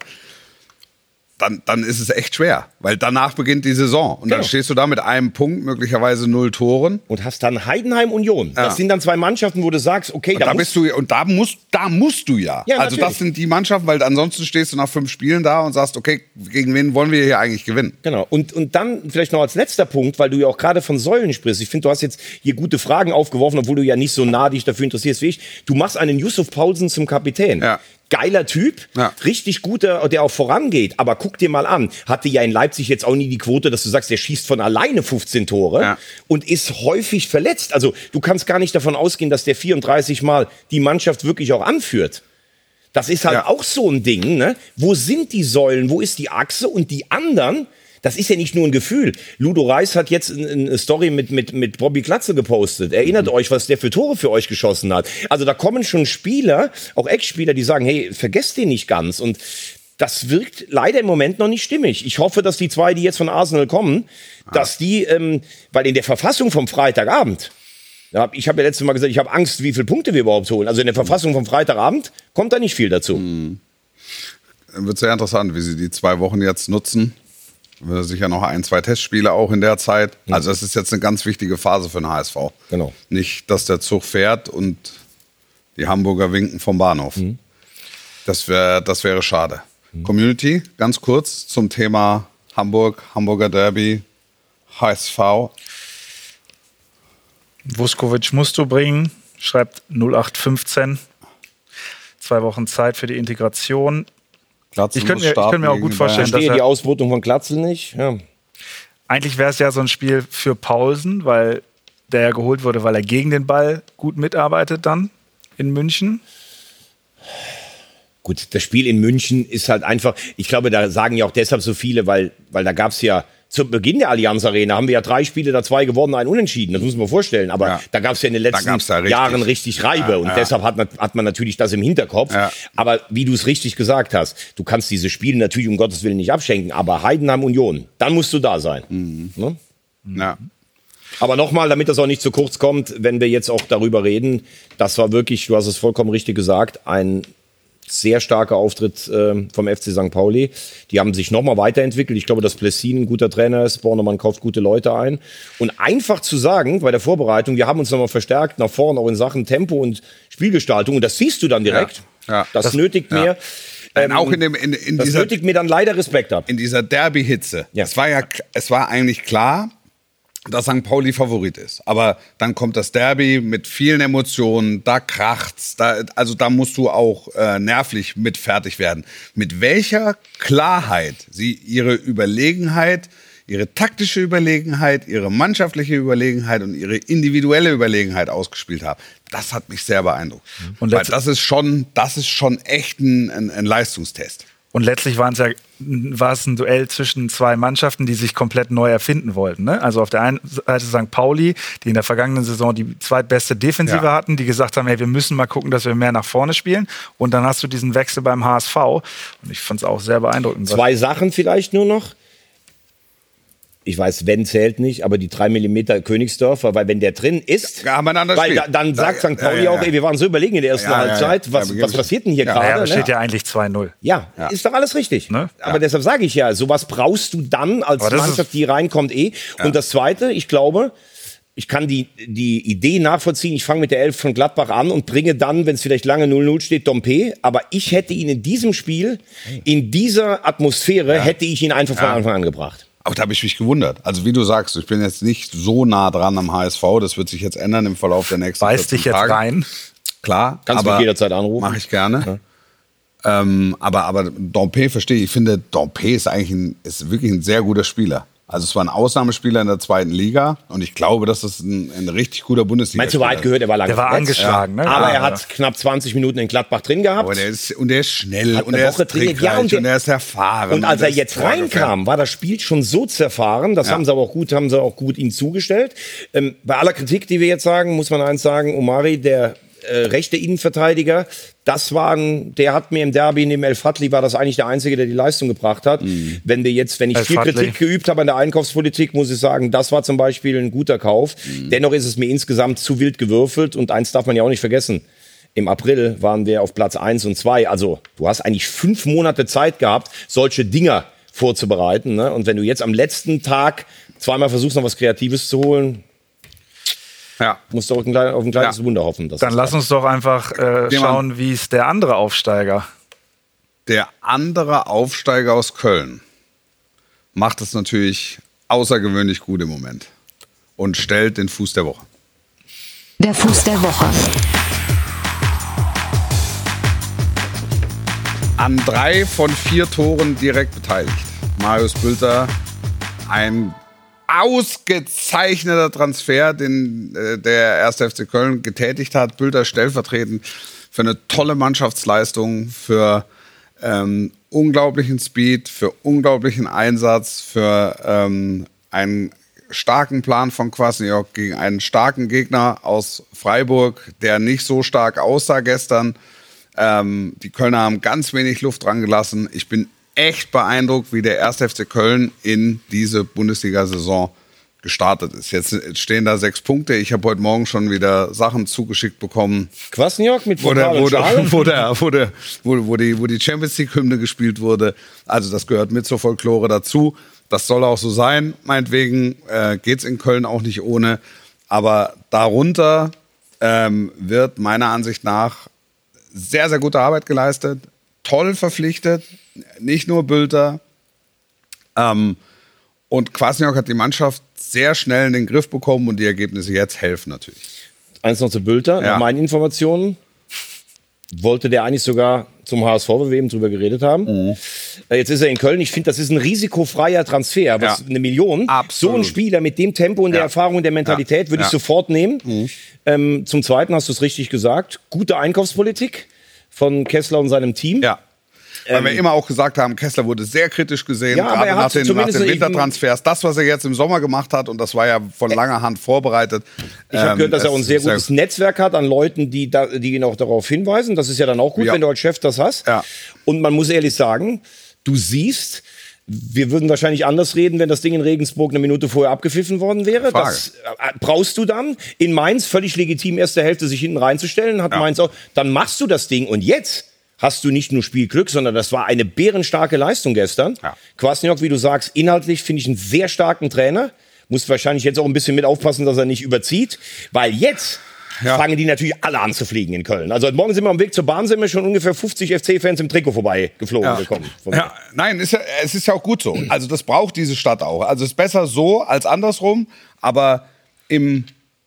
Dann, dann ist es echt schwer, weil danach beginnt die Saison. Und genau. dann stehst du da mit einem Punkt, möglicherweise null Toren. Und hast dann Heidenheim Union. Ja. Das sind dann zwei Mannschaften, wo du sagst, okay, und da, da bist du und da musst, da musst du ja. ja also das sind die Mannschaften, weil ansonsten stehst du nach fünf Spielen da und sagst, okay, gegen wen wollen wir hier eigentlich gewinnen? Genau. Und, und dann vielleicht noch als letzter Punkt, weil du ja auch gerade von Säulen sprichst. Ich finde, du hast jetzt hier gute Fragen aufgeworfen, obwohl du ja nicht so nah dich dafür interessierst wie ich. Du machst einen Yusuf Paulsen zum Kapitän. Ja. Geiler Typ, ja. richtig guter, der auch vorangeht. Aber guck dir mal an, hatte ja in Leipzig jetzt auch nie die Quote, dass du sagst, der schießt von alleine fünfzehn Tore ja. und ist häufig verletzt. Also du kannst gar nicht davon ausgehen, dass der vierunddreißig Mal die Mannschaft wirklich auch anführt. Das ist halt ja. auch so ein Ding, ne? Wo sind die Säulen, wo ist die Achse und die anderen? Das ist ja nicht nur ein Gefühl. Ludo Reis hat jetzt eine Story mit, mit, mit Bobby Glatze gepostet. Erinnert mhm. euch, was der für Tore für euch geschossen hat. Also da kommen schon Spieler, auch Ex-Spieler, die sagen, hey, vergesst den nicht ganz. Und das wirkt leider im Moment noch nicht stimmig. Ich hoffe, dass die zwei, die jetzt von Arsenal kommen, ah. dass die, ähm, weil in der Verfassung vom Freitagabend, ich habe ja letztes Mal gesagt, ich habe Angst, wie viele Punkte wir überhaupt holen. Also in der Verfassung vom Freitagabend kommt da nicht viel dazu. Mhm. Wird sehr interessant, wie sie die zwei Wochen jetzt nutzen. Sicher noch ein, zwei Testspiele auch in der Zeit. Mhm. Also das ist jetzt eine ganz wichtige Phase für den H S V. Genau. Nicht, dass der Zug fährt und die Hamburger winken vom Bahnhof. Mhm. Das, wär, das wäre schade. Mhm. Community, ganz kurz zum Thema Hamburg, Hamburger Derby, H S V. Vuskovic musst du bringen, schreibt null acht fünfzehn. Zwei Wochen Zeit für die Integration. Glatzel ich könnte mir, könnt mir auch gut vorstellen, dass er... Ich verstehe die Ausbootung von Glatzel nicht. Ja. Eigentlich wäre es ja so ein Spiel für Paulsen, weil der ja geholt wurde, weil er gegen den Ball gut mitarbeitet dann in München? Gut, das Spiel in München ist halt einfach, ich glaube, da sagen ja auch deshalb so viele, weil, weil da gab es ja zu Beginn der Allianz Arena haben wir ja drei Spiele, da zwei gewonnen, ein Unentschieden. Das muss man vorstellen. Aber ja. da gab es ja in den letzten richtig. Jahren richtig Reibe. Ja, und ja. deshalb hat man, hat man natürlich das im Hinterkopf. Ja. Aber wie du es richtig gesagt hast, du kannst diese Spiele natürlich um Gottes Willen nicht abschenken. Aber Heidenheim Union, dann musst du da sein. Mhm. Ne? Ja. Aber nochmal, damit das auch nicht zu kurz kommt, wenn wir jetzt auch darüber reden, das war wirklich, du hast es vollkommen richtig gesagt, ein sehr starker Auftritt äh, vom F C Sankt Pauli. Die haben sich nochmal weiterentwickelt. Ich glaube, dass Plessin ein guter Trainer ist. Bornemann kauft gute Leute ein. Und einfach zu sagen, bei der Vorbereitung, wir haben uns nochmal verstärkt nach vorne, auch in Sachen Tempo und Spielgestaltung. Und das siehst du dann direkt. Ja, ja. Das, das nötigt ja. mir... Ähm, auch in dem, in, in das dieser, nötigt mir dann leider Respekt ab. In dieser Derby-Hitze. Ja. Es war ja, es war eigentlich klar, dass Sankt Pauli Favorit ist. Aber dann kommt das Derby mit vielen Emotionen, da kracht's, da, also da musst du auch äh, nervlich mit fertig werden. Mit welcher Klarheit sie ihre Überlegenheit, ihre taktische Überlegenheit, ihre mannschaftliche Überlegenheit und ihre individuelle Überlegenheit ausgespielt haben, das hat mich sehr beeindruckt. Und Weil das ist schon, das ist schon echt ein, ein, ein Leistungstest. Und letztlich waren es ja, war es ein Duell zwischen zwei Mannschaften, die sich komplett neu erfinden wollten. Ne? Also auf der einen Seite Sankt Pauli, die in der vergangenen Saison die zweitbeste Defensive ja. hatten, die gesagt haben, hey, wir müssen mal gucken, dass wir mehr nach vorne spielen. Und dann hast du diesen Wechsel beim H S V. Und ich fand es auch sehr beeindruckend. Zwei Sachen vielleicht nur noch. Ich weiß, wenn zählt nicht, aber die drei Millimeter Königsdörfer, weil wenn der drin ist, ja, haben wir ein anderes weil Spiel. Da, dann sagt da, Sankt Pauli ja, ja, auch, ey, wir waren so überlegen in der ersten ja, Halbzeit, ja, ja. was, Ja, was passiert denn hier ja, gerade? Ja, da steht ne? ja eigentlich zwei null. Ja, ja, ist doch alles richtig. Ne? Aber Ja. deshalb sage ich ja, sowas brauchst du dann als Mannschaft, die reinkommt eh. Ja. Und das Zweite, ich glaube, ich kann die, die Idee nachvollziehen, ich fange mit der Elf von Gladbach an und bringe dann, wenn es vielleicht lange null null steht, Dompe. Aber ich hätte ihn in diesem Spiel, in dieser Atmosphäre, Ja. hätte ich ihn einfach von Ja. Anfang an gebracht. Auch da habe ich mich gewundert. Also wie du sagst, ich bin jetzt nicht so nah dran am H S V. Das wird sich jetzt ändern im Verlauf der nächsten Beißt dich jetzt Tage. rein? Klar. Kannst du aber mich jederzeit anrufen. Mache ich gerne. Ja. Ähm, aber aber Dompe verstehe ich. Ich finde, Dompe ist eigentlich ein, ist wirklich ein sehr guter Spieler. Also es war ein Ausnahmespieler in der zweiten Liga und ich glaube, dass das ein, ein richtig guter Bundesliga ist. Meinst du, weit gehört, er war lange Der war verletzt. angeschlagen, ja. ne? Aber ja, er hat ja. knapp zwanzig Minuten in Gladbach drin gehabt. Aber der ist, und der ist schnell Hat und eine er Woche ist trainiert. trickreich Ja, und der- und er ist erfahren. Und als der er ist jetzt reinkam, war das Spiel schon so zerfahren. Das Ja. haben sie aber auch gut, haben sie auch gut ihm zugestellt. Ähm, bei aller Kritik, die wir jetzt sagen, muss man eins sagen: Omari, der äh, rechte Innenverteidiger, das war ein, der hat mir im Derby neben El Fadli war das eigentlich der Einzige, der die Leistung gebracht hat. Mhm. Wenn wir jetzt, wenn ich El viel Fadli. Kritik geübt habe an der Einkaufspolitik, muss ich sagen, das war zum Beispiel ein guter Kauf. Mhm. Dennoch ist es mir insgesamt zu wild gewürfelt und eins darf man ja auch nicht vergessen. Im April waren wir auf Platz eins und zwei. Also du hast eigentlich fünf Monate Zeit gehabt, solche Dinger vorzubereiten. Ne? Und wenn du jetzt am letzten Tag zweimal versuchst, noch was Kreatives zu holen, Ja. musst du auf ein, klein, auf ein kleines Ja. Wunder hoffen. Dass Dann das lass uns doch einfach äh, Geh mal. schauen, wie es der andere Aufsteiger. Der andere Aufsteiger aus Köln macht es natürlich außergewöhnlich gut im Moment und stellt den Fuß der Woche. Der Fuß der Woche. An drei von vier Toren direkt beteiligt. Marius Bülter, ein ausgezeichneter Transfer, den äh, der erste F C Köln getätigt hat. Bülter stellvertretend für eine tolle Mannschaftsleistung, für ähm, unglaublichen Speed, für unglaublichen Einsatz, für ähm, einen starken Plan von Kwasniok gegen einen starken Gegner aus Freiburg, der nicht so stark aussah gestern. Ähm, die Kölner haben ganz wenig Luft dran gelassen. Ich bin echt beeindruckt, wie der erste F C Köln in diese Bundesliga-Saison gestartet ist. Jetzt stehen da sechs Punkte. Ich habe heute Morgen schon wieder Sachen zugeschickt bekommen, Kwasniok mit wo, der, Pokal wo, und der, Schal. wo, der, wo, der, wo, wo, die, wo die Champions League-Hymne gespielt wurde. Also das gehört mit zur Folklore dazu. Das soll auch so sein. Meinetwegen äh, geht es in Köln auch nicht ohne. Aber darunter ähm, wird meiner Ansicht nach sehr, sehr gute Arbeit geleistet. Toll verpflichtet. Nicht nur Bülter. Ähm, und Kwasniok hat die Mannschaft sehr schnell in den Griff bekommen und die Ergebnisse jetzt helfen natürlich. Eins noch zu Bülter, Ja. nach meinen Informationen. wollte der eigentlich sogar zum H S V, weil wir eben drüber geredet haben. Mhm. Jetzt ist er in Köln. Ich finde, das ist ein risikofreier Transfer. Was, ja. Eine Million. Absolut. So ein Spieler mit dem Tempo und der ja. Erfahrung und der Mentalität ja. würde ich ja. sofort nehmen. Mhm. Ähm, zum Zweiten hast du es richtig gesagt. Gute Einkaufspolitik von Kessler und seinem Team. Ja. Weil ähm, wir immer auch gesagt haben, Kessler wurde sehr kritisch gesehen, ja, gerade nach den, nach den Wintertransfers. Das, was er jetzt im Sommer gemacht hat, und das war ja von langer Hand vorbereitet. Ich habe ähm, gehört, dass er auch ein sehr gutes sehr Netzwerk hat an Leuten, die, da, die ihn auch darauf hinweisen. Das ist ja dann auch gut, ja. wenn du als Chef das hast. Ja. Und man muss ehrlich sagen, du siehst, wir würden wahrscheinlich anders reden, wenn das Ding in Regensburg eine Minute vorher abgepfiffen worden wäre. Frage. Das äh, brauchst du dann. In Mainz völlig legitim, erste Hälfte sich hinten reinzustellen. Hat ja. Mainz auch. Dann machst du das Ding. Und jetzt hast du nicht nur Spielglück, sondern das war eine bärenstarke Leistung gestern. Ja. Kwasniok, wie du sagst, inhaltlich finde ich einen sehr starken Trainer. Muss wahrscheinlich jetzt auch ein bisschen mit aufpassen, dass er nicht überzieht. Weil jetzt ja. fangen die natürlich alle an zu fliegen in Köln. Also heute Morgen sind wir am Weg zur Bahn, sind wir schon ungefähr fünfzig F C-Fans im Trikot vorbei geflogen ja. gekommen. Ja. Nein, ist ja, es ist ja auch gut so. Also das braucht diese Stadt auch. Also es ist besser so als andersrum. Aber im,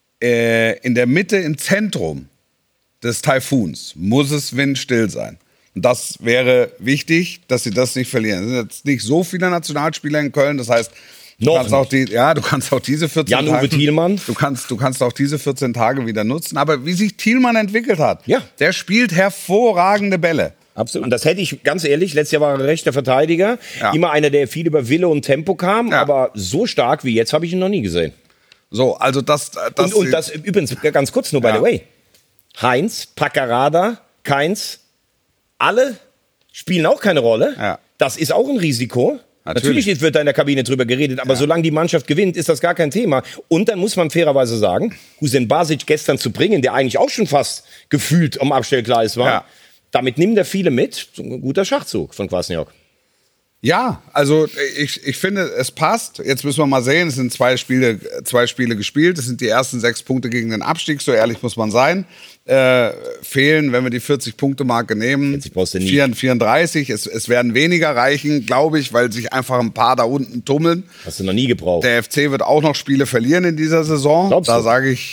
äh, in der Mitte, im Zentrum des Taifuns muss es windstill sein. Und das wäre wichtig, dass sie das nicht verlieren. Es sind jetzt nicht so viele Nationalspieler in Köln, das heißt, du Noch kannst auch die, ja, du kannst auch diese vierzehn Jan-Uwe Tage, Thielmann. Du kannst, du kannst auch diese vierzehn Tage wieder nutzen. Aber wie sich Thielmann entwickelt hat, ja. der spielt hervorragende Bälle. Absolut. Und das hätte ich, ganz ehrlich, letztes Jahr war er rechter Verteidiger. Ja. Immer einer, der viel über Wille und Tempo kam. Ja. Aber so stark wie jetzt habe ich ihn noch nie gesehen. So, also das... das und, und das übrigens, ganz kurz nur, by ja. the way. Heinz, Paccarada, Keins, alle spielen auch keine Rolle. Ja. Das ist auch ein Risiko. Natürlich, Natürlich wird da in der Kabine drüber geredet, aber ja. solange die Mannschaft gewinnt, ist das gar kein Thema. Und dann muss man fairerweise sagen, Hüseyin Basic gestern zu bringen, der eigentlich auch schon fast gefühlt am Abstellgleis war, ja. damit nimmt er viele mit. So ein guter Schachzug von Kwasniok. Ja, also ich, ich finde, es passt. Jetzt müssen wir mal sehen, es sind zwei Spiele, zwei Spiele gespielt. Es sind die ersten sechs Punkte gegen den Abstieg, so ehrlich muss man sein. Äh, fehlen, wenn wir die vierzig-Punkte-Marke nehmen, vierunddreißig. Es, es werden weniger reichen, glaube ich, weil sich einfach ein paar da unten tummeln. Hast du noch nie gebraucht. Der F C wird auch noch Spiele verlieren in dieser Saison. Glaubst du? Da sage ich,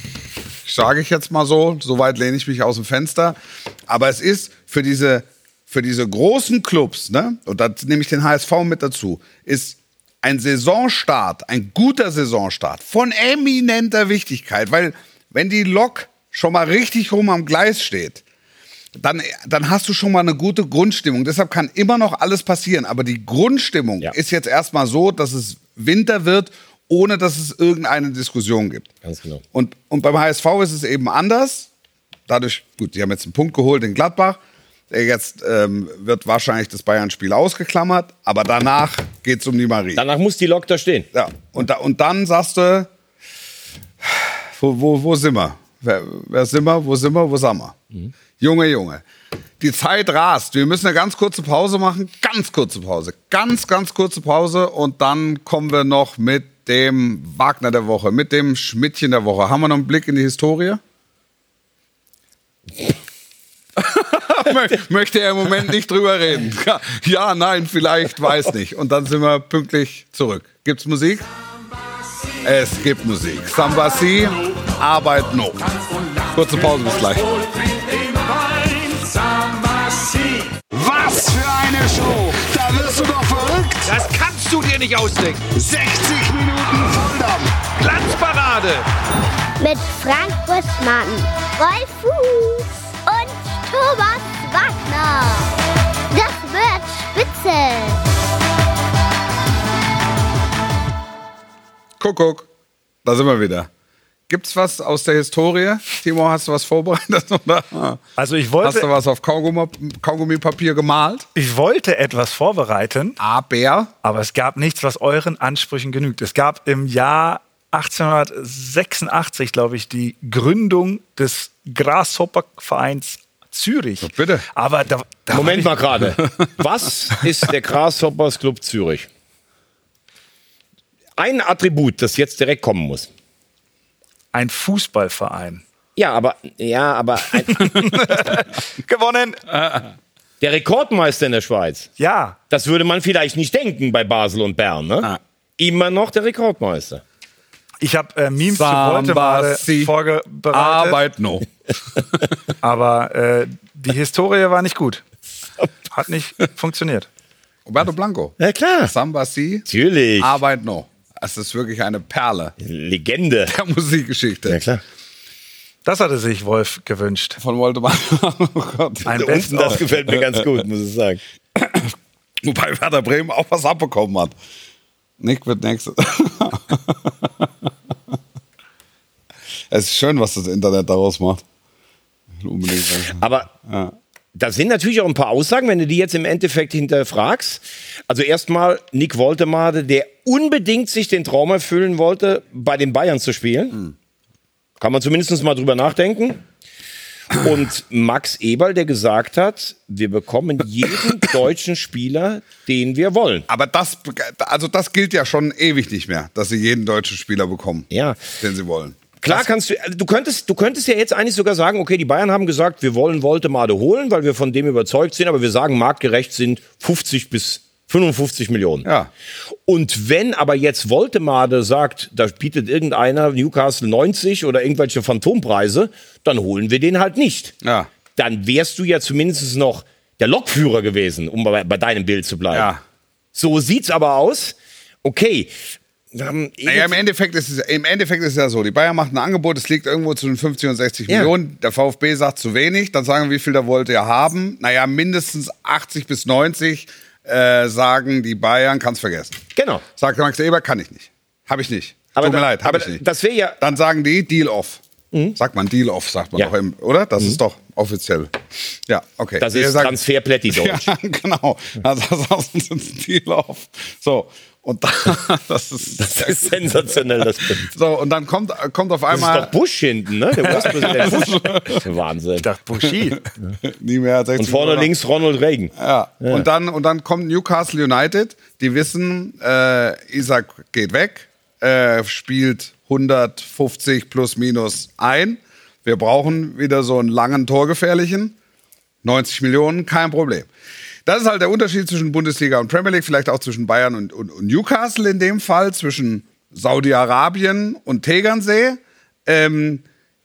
sage ich jetzt mal so, soweit lehne ich mich aus dem Fenster. Aber es ist für diese Für diese großen Clubs, ne, und da nehme ich den H S V mit dazu, ist ein Saisonstart, ein guter Saisonstart von eminenter Wichtigkeit. Weil wenn die Lok schon mal richtig rum am Gleis steht, dann, dann hast du schon mal eine gute Grundstimmung. Deshalb kann immer noch alles passieren. Aber die Grundstimmung ja. ist jetzt erstmal so, dass es Winter wird, ohne dass es irgendeine Diskussion gibt. Ganz genau. Und, und beim H S V ist es eben anders. Dadurch, gut, die haben jetzt einen Punkt geholt in Gladbach. Jetzt ähm, wird wahrscheinlich das Bayern-Spiel ausgeklammert, aber danach geht es um die Marie. Danach muss die Lok da stehen. Ja, und, da, und dann sagst du, wo, wo, wo sind wir? Wer, wer sind wir? Wo sind wir? Wo sind wir? Mhm. Junge, Junge, die Zeit rast. Wir müssen eine ganz kurze Pause machen. Ganz kurze Pause. Ganz, ganz kurze Pause. Und dann kommen wir noch mit dem Wagner der Woche, mit dem Schmidtchen der Woche. Haben wir noch einen Blick in die Historie? Möchte er im Moment nicht drüber reden. Ja, nein, vielleicht, weiß nicht. Und dann sind wir pünktlich zurück. Gibt's Musik? Es gibt Musik. Sambasi, Arbeit no. Kurze Pause, bis gleich. Was für eine Show! Da wirst du doch verrückt! Das kannst du dir nicht ausdenken. sechzig Minuten Volldampf. Glanzparade. Mit Frank Buschmann, Rolf Fuß und Thomas Wagner. Das wird spitze. Kuckuck, da sind wir wieder. Gibt's was aus der Historie? Timo, hast du was vorbereitet? Oder? Also ich wollte, hast du was auf Kaugummi, Kaugummipapier gemalt? Ich wollte etwas vorbereiten. Aber? Aber es gab nichts, was euren Ansprüchen genügt. Es gab im Jahr achtzehnhundertsechsundachtzig, glaube ich, die Gründung des Grasshopper-Vereins Zürich. So, bitte. Aber da, da Moment mal gerade. Was ist der Grasshoppers Club Zürich? Ein Attribut, das jetzt direkt kommen muss. Ein Fußballverein. Ja, aber ja, aber ein gewonnen. Der Rekordmeister in der Schweiz. Ja. Das würde man vielleicht nicht denken bei Basel und Bern, ne? Ah. Immer noch der Rekordmeister. Ich habe äh, Memes zu Volte vorbereitet. Arbeit no. Aber äh, Die Historie war nicht gut. Hat nicht funktioniert. Roberto Blanco. Ja, klar. Samba Si. Natürlich. Arbeit no. Es ist wirklich eine Perle Legende. der Musikgeschichte. Ja, klar. Das hatte sich Wolf gewünscht. Von Waldemar. Oh Gott. Ein Der Best Ofen, das gefällt mir ganz gut, muss ich sagen. Wobei Werder Bremen auch was abbekommen hat. Nick wird nächstes. Es ist schön, was das Internet daraus macht. Ich will unbedingt sagen. Aber Ja. da sind natürlich auch ein paar Aussagen, wenn du die jetzt im Endeffekt hinterfragst. Also erstmal Nick Woltemade, der unbedingt sich den Traum erfüllen wollte, bei den Bayern zu spielen. Mhm. Kann man zumindest mal drüber nachdenken. Und Max Eberl, der gesagt hat, wir bekommen jeden deutschen Spieler, den wir wollen. Aber das, also das gilt ja schon ewig nicht mehr, dass sie jeden deutschen Spieler bekommen, Ja. den sie wollen. Klar kannst du, also du könntest, du könntest ja jetzt eigentlich sogar sagen, okay, die Bayern haben gesagt, wir wollen Woltemade holen, weil wir von dem überzeugt sind, aber wir sagen, marktgerecht sind fünfzig bis fünfundfünfzig Millionen. Ja. Und wenn aber jetzt Woltemade sagt, da bietet irgendeiner Newcastle neunzig oder irgendwelche Phantompreise, dann holen wir den halt nicht. Ja. Dann wärst du ja zumindest noch der Lokführer gewesen, um bei, bei deinem Bild zu bleiben. Ja. So sieht's aber aus. Okay. Wir haben Naja, im Endeffekt ist es, im Endeffekt ist es ja so, die Bayern macht ein Angebot, es liegt irgendwo zwischen fünfzig und sechzig Ja. Millionen, der VfB sagt zu wenig, dann sagen wir, wie viel der wollte er haben. Naja, mindestens achtzig bis neunzig äh, sagen die Bayern, kann's vergessen. Genau. Sagt Max Eber, kann ich nicht. Hab ich nicht. Aber Tut mir da- leid, hab aber ich nicht. das wäre ja- Dann sagen die, Deal off. Sagt man Deal off, sagt man Ja. doch, im, oder? Das ist doch offiziell. Ja, okay. Das Ihr ist sagt- Transferplätti-Deutsch. Ja, genau. Also das ist ein Deal off. So. Und dann, das ist, Das ist sensationell, das Bild. so, und dann kommt, kommt auf Das ist einmal doch Bush hinten, ne? Der U S-Präsident Bush. Das ist Wahnsinn. Ich dachte, Buschi. nie mehr als sechzig Und vorne Millionen. links Ronald Reagan. Ja. Und dann und dann kommt Newcastle United. Die wissen, äh, Isaac geht weg, äh, spielt hundertfünfzig plus minus ein. Wir brauchen wieder so einen langen Torgefährlichen. neunzig Millionen, kein Problem. Das ist halt der Unterschied zwischen Bundesliga und Premier League, vielleicht auch zwischen Bayern und, und, und Newcastle in dem Fall, zwischen Saudi-Arabien und Tegernsee. Ähm,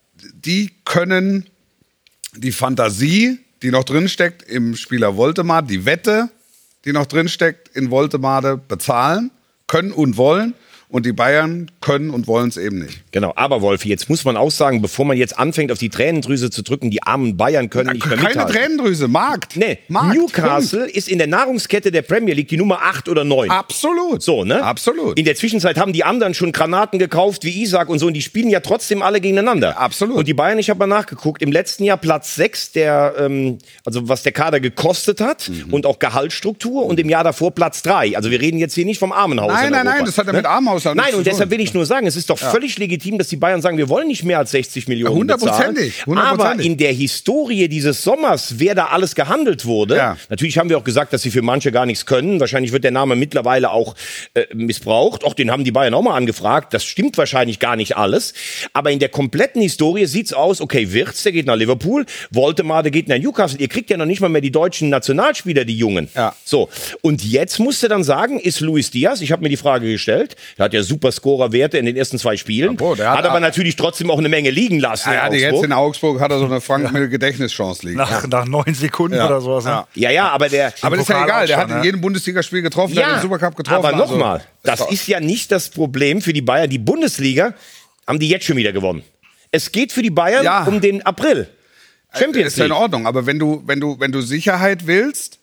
die können die Fantasie, die noch drinsteckt im Spieler Woltemade, die Wette, die noch drinsteckt in Woltemade, bezahlen, können und wollen. Und die Bayern können und wollen es eben nicht. Genau, aber Wolfi, jetzt muss man auch sagen, bevor man jetzt anfängt, auf die Tränendrüse zu drücken, die armen Bayern können nicht mehr Keine mithalten. Tränendrüse, Markt. Nee, Markt, Newcastle ist in der Nahrungskette der Premier League die Nummer acht oder neun. Absolut. So, ne? Absolut. In der Zwischenzeit haben die anderen schon Granaten gekauft, wie Isaac und so, und die spielen ja trotzdem alle gegeneinander. Absolut. Und die Bayern, ich habe mal nachgeguckt, im letzten Jahr Platz sechs, der, ähm, also was der Kader gekostet hat Mhm. und auch Gehaltsstruktur, und im Jahr davor Platz drei. Also wir reden jetzt hier nicht vom Armenhaus. Nein, in nein, Europa, nein, das hat ja ne? mit Armenhaus nichts Nein, zu und deshalb tun. will ich nur sagen, es ist doch völlig legitim, dass die Bayern sagen, wir wollen nicht mehr als sechzig Millionen Hundertprozentig, bezahlen. Aber hundertprozentig. in der Historie dieses Sommers, wer da alles gehandelt wurde, Ja. natürlich haben wir auch gesagt, dass sie für manche gar nichts können. Wahrscheinlich wird der Name mittlerweile auch äh, missbraucht. Auch den haben die Bayern auch mal angefragt. Das stimmt wahrscheinlich gar nicht alles. Aber in der kompletten Historie sieht's aus, okay, Wirtz, der geht nach Liverpool, Woltemade geht nach Newcastle. Ihr kriegt ja noch nicht mal mehr die deutschen Nationalspieler, die Jungen. Ja. So, und jetzt musst du dann sagen, ist Luis Diaz, ich habe mir die Frage gestellt, der hat ja super Scorer-Werte in den ersten zwei Spielen, Jawohl, der hat, hat- aber natürlich trotzdem auch eine Menge liegen lassen. Er hatte in jetzt Augsburg. in Augsburg hat er so eine Frank Mill Gedächtnischance liegen. Nach, nach neun Sekunden Ja. oder sowas. Ne? Ja. Ja, ja, aber der. Aber das ist ja Pokal egal, der auch hat schon, in ne? jedem Bundesligaspiel getroffen, der hat den Supercup getroffen. aber also- nochmal, das doch- ist ja nicht das Problem für die Bayern. Die Bundesliga haben die jetzt schon wieder gewonnen. Es geht für die Bayern Ja. um den April. Champions Ist ja in League. Ordnung, aber wenn du, wenn du, wenn du Sicherheit willst,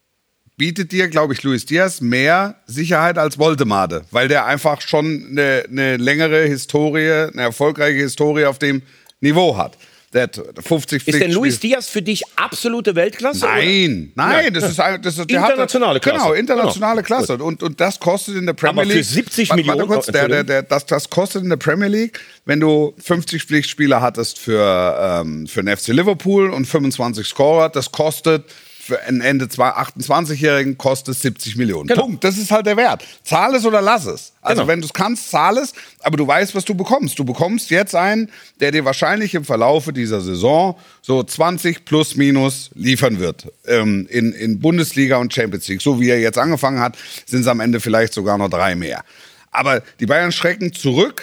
bietet dir, glaube ich, Luis Diaz mehr Sicherheit als Woltemade, weil der einfach schon eine, eine längere Historie, eine erfolgreiche Historie auf dem Niveau hat. Der hat fünfzig Ist denn Luis Pflichtspiele- Diaz für dich absolute Weltklasse? Nein, nein, das ist ein- das ist der Internationale hat, Klasse. Genau, internationale Genau. Klasse und und das kostet in der Premier Aber für League siebzig Warte, Millionen- Warte kurz, oh, der, der, Entschuldigung. der, das, das kostet in der Premier League, wenn du fünfzig Pflichtspieler hattest für ähm, für den F C Liverpool und fünfundzwanzig Scorer, das kostet für einen Ende achtundzwanzigjährigen kostet siebzig Millionen. Genau. Punkt. Das ist halt der Wert. Zahl es oder lass es. Also Genau. wenn du es kannst, zahl es, aber du weißt, was du bekommst. Du bekommst jetzt einen, der dir wahrscheinlich im Verlaufe dieser Saison so zwanzig plus minus liefern wird. Ähm, in, in Bundesliga und Champions League. So wie er jetzt angefangen hat, sind es am Ende vielleicht sogar noch drei mehr. Aber die Bayern schrecken zurück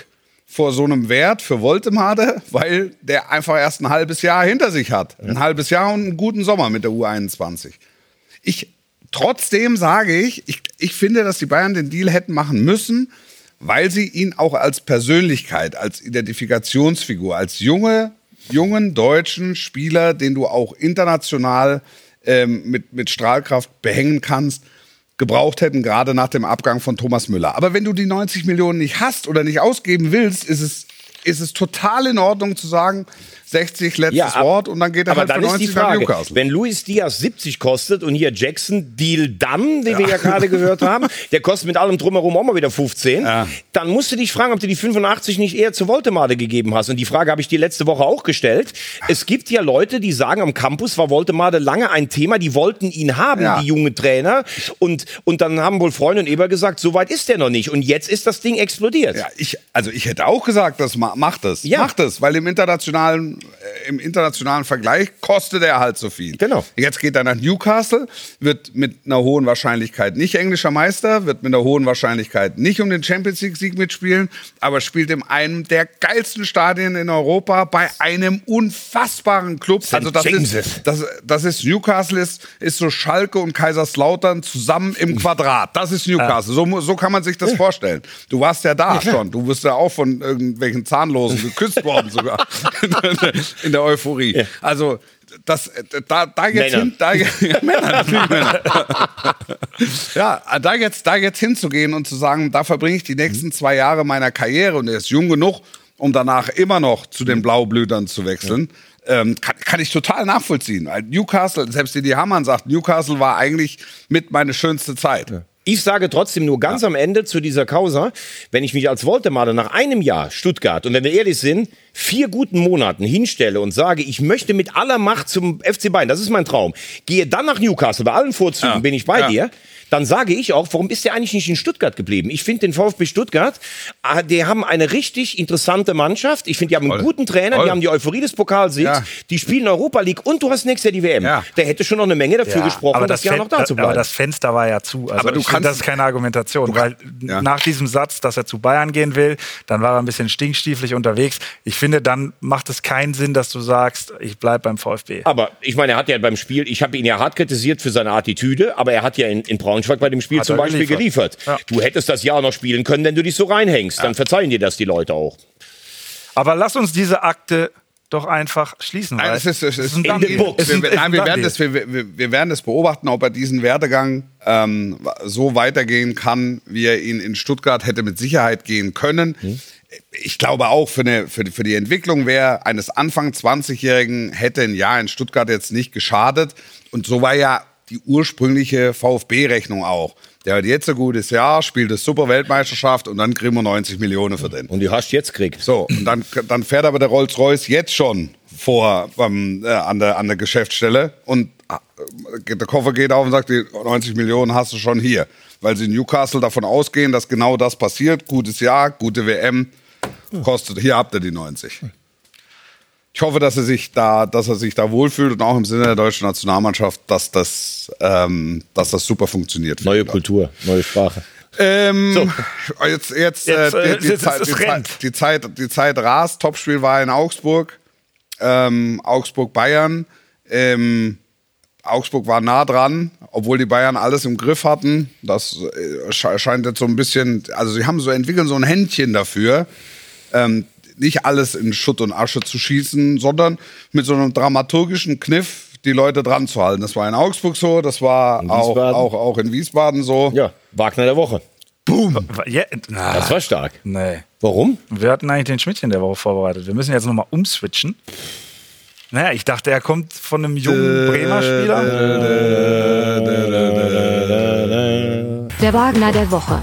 vor so einem Wert für Woltemade, weil der einfach erst ein halbes Jahr hinter sich hat. Ein halbes Jahr und einen guten Sommer mit der U einundzwanzig. Ich, trotzdem sage ich, ich, ich finde, dass die Bayern den Deal hätten machen müssen, weil sie ihn auch als Persönlichkeit, als Identifikationsfigur, als junge, jungen deutschen Spieler, den du auch international ähm, mit, mit Strahlkraft behängen kannst, gebraucht hätten, gerade nach dem Abgang von Thomas Müller. Aber wenn du die neunzig Millionen nicht hast oder nicht ausgeben willst, ist es, ist es total in Ordnung zu sagen, sechzig letztes Ja, ab- Wort und dann geht er Aber halt dann für ist die neunzig nach Frage, Newcastle. wenn Luis Diaz siebzig kostet und hier Jackson, Deal dann, den wir ja gerade gehört haben, der kostet mit allem drumherum auch mal wieder fünfzehn, Ja. dann musst du dich fragen, ob du die fünfundachtzig nicht eher zu Woltemade gegeben hast. Und die Frage habe ich dir letzte Woche auch gestellt. Es gibt ja Leute, die sagen, am Campus war Woltemade lange ein Thema, die wollten ihn haben, Ja. die jungen Trainer. Und, und dann haben wohl Freund und Eber gesagt, so weit ist der noch nicht. Und jetzt ist das Ding explodiert. Ja, ich, also ich hätte auch gesagt, das ma, macht es. Ja. Macht es, weil im internationalen, äh, im internationalen Vergleich kostet er halt so viel. Genau. Jetzt geht er nach Newcastle, wird mit einer hohen Wahrscheinlichkeit nicht englischer Meister, wird mit einer hohen Wahrscheinlichkeit nicht um den Champions League-Sieg mitspielen, aber spielt in einem der geilsten Stadien in Europa bei einem unfassbaren Club. Also das ist, das, das ist Newcastle, ist, ist so Schalke und Kaiserslautern zusammen im Quadrat. Das ist Newcastle. So, mu- so kann man sich das vorstellen. Du warst ja da schon. Du wirst ja auch von irgendwelchen Zahnlosen geküsst worden sogar in der Euphorie. Also das, da, da jetzt Männer. hin, da, ja, Männer, natürlich Männer. Ja, da jetzt, da jetzt hinzugehen und zu sagen, da verbringe ich die nächsten zwei Jahre meiner Karriere und er ist jung genug, um danach immer noch zu den Blaublütern zu wechseln, ähm, kann, kann ich total nachvollziehen. Weil Newcastle, selbst die Hamann sagt, Newcastle war eigentlich mit meine schönste Zeit. Ich sage trotzdem nur ganz am Ende zu dieser Causa, wenn ich mich als Woltemade nach einem Jahr Stuttgart und wenn wir ehrlich sind, vier guten Monaten hinstelle und sage, ich möchte mit aller Macht zum F C Bayern, das ist mein Traum, gehe dann nach Newcastle, bei allen Vorzügen Ja. bin ich bei Ja. dir, dann sage ich auch, warum ist der eigentlich nicht in Stuttgart geblieben? Ich finde den VfB Stuttgart, ah, die haben eine richtig interessante Mannschaft. Ich finde, die haben einen Voll. guten Trainer, Voll. die haben die Euphorie des Pokalsiegs, Ja. die spielen Europa League und du hast nächstes Jahr die W M. Ja. Der hätte schon noch eine Menge dafür gesprochen, aber das, Jahr Fen- noch da zu Aber bleiben. das Fenster war ja zu. Also Aber du ich finde, kannst- das ist keine Argumentation, weil ja. nach diesem Satz, dass er zu Bayern gehen will, dann war er ein bisschen stinkstiefelig unterwegs. Ich finde, dann macht es keinen Sinn, dass du sagst, ich bleib beim VfB. Aber ich meine, er hat ja beim Spiel, ich habe ihn ja hart kritisiert für seine Attitüde, aber er hat ja in, in Braunschweig bei dem Spiel Hat zum er Beispiel geliefert. geliefert. Ja. Du hättest das Jahr noch spielen können, wenn du dich so reinhängst. Dann verzeihen dir das die Leute auch. Aber lass uns diese Akte doch einfach schließen. Nein, weil es ist, es ist ein in the Done-Deal. books. Es ist ein- wir, es ist nein, ein wir werden, Done-Deal. das, wir, wir, wir werden das beobachten, ob er diesen Werdegang ähm, so weitergehen kann, wie er ihn in Stuttgart hätte mit Sicherheit gehen können. Hm. Ich glaube auch, für, eine, für, die, für die Entwicklung wäre eines Anfang zwanzigjährigen hätte ein Jahr in Stuttgart jetzt nicht geschadet. Und so war ja die ursprüngliche VfB-Rechnung auch. Der hat jetzt ein gutes Jahr, spielt eine super Weltmeisterschaft und dann kriegen wir neunzig Millionen für den. Und die hast du jetzt gekriegt. So, und dann, dann fährt aber der Rolls-Royce jetzt schon vor ähm, äh, an, der, an der Geschäftsstelle und äh, der Koffer geht auf und sagt, die neunzig Millionen hast du schon hier. Weil sie in Newcastle davon ausgehen, dass genau das passiert. Gutes Jahr, gute W M, kostet, hier habt ihr die neunzig. Ich hoffe, dass er sich da, dass er sich da wohlfühlt und auch im Sinne der deutschen Nationalmannschaft, dass das, ähm, dass das super funktioniert. Neue Kultur, neue Sprache. Ähm, So. Jetzt, jetzt, Jetzt, äh, äh, die, die, jetzt- Zeit, es die, rennt. Zeit, die, Zeit, die Zeit rast. Topspiel war in Augsburg. Ähm, Augsburg-Bayern. Ähm, Augsburg war nah dran, obwohl die Bayern alles im Griff hatten. Das äh, sche- scheint jetzt so ein bisschen, also sie haben so entwickeln so ein Händchen dafür, ähm, nicht alles in Schutt und Asche zu schießen, sondern mit so einem dramaturgischen Kniff die Leute dran zu halten. Das war in Augsburg so, das war In auch, Wiesbaden. auch, auch in Wiesbaden so. Ja, Wagner der Woche. Ja, na, Das war stark. nee. Warum? Wir hatten eigentlich den Schmidtchen der Woche vorbereitet. Wir müssen jetzt nochmal umswitchen. Naja, ich dachte, er kommt von einem jungen Bremer Spieler. Der Wagner der Woche.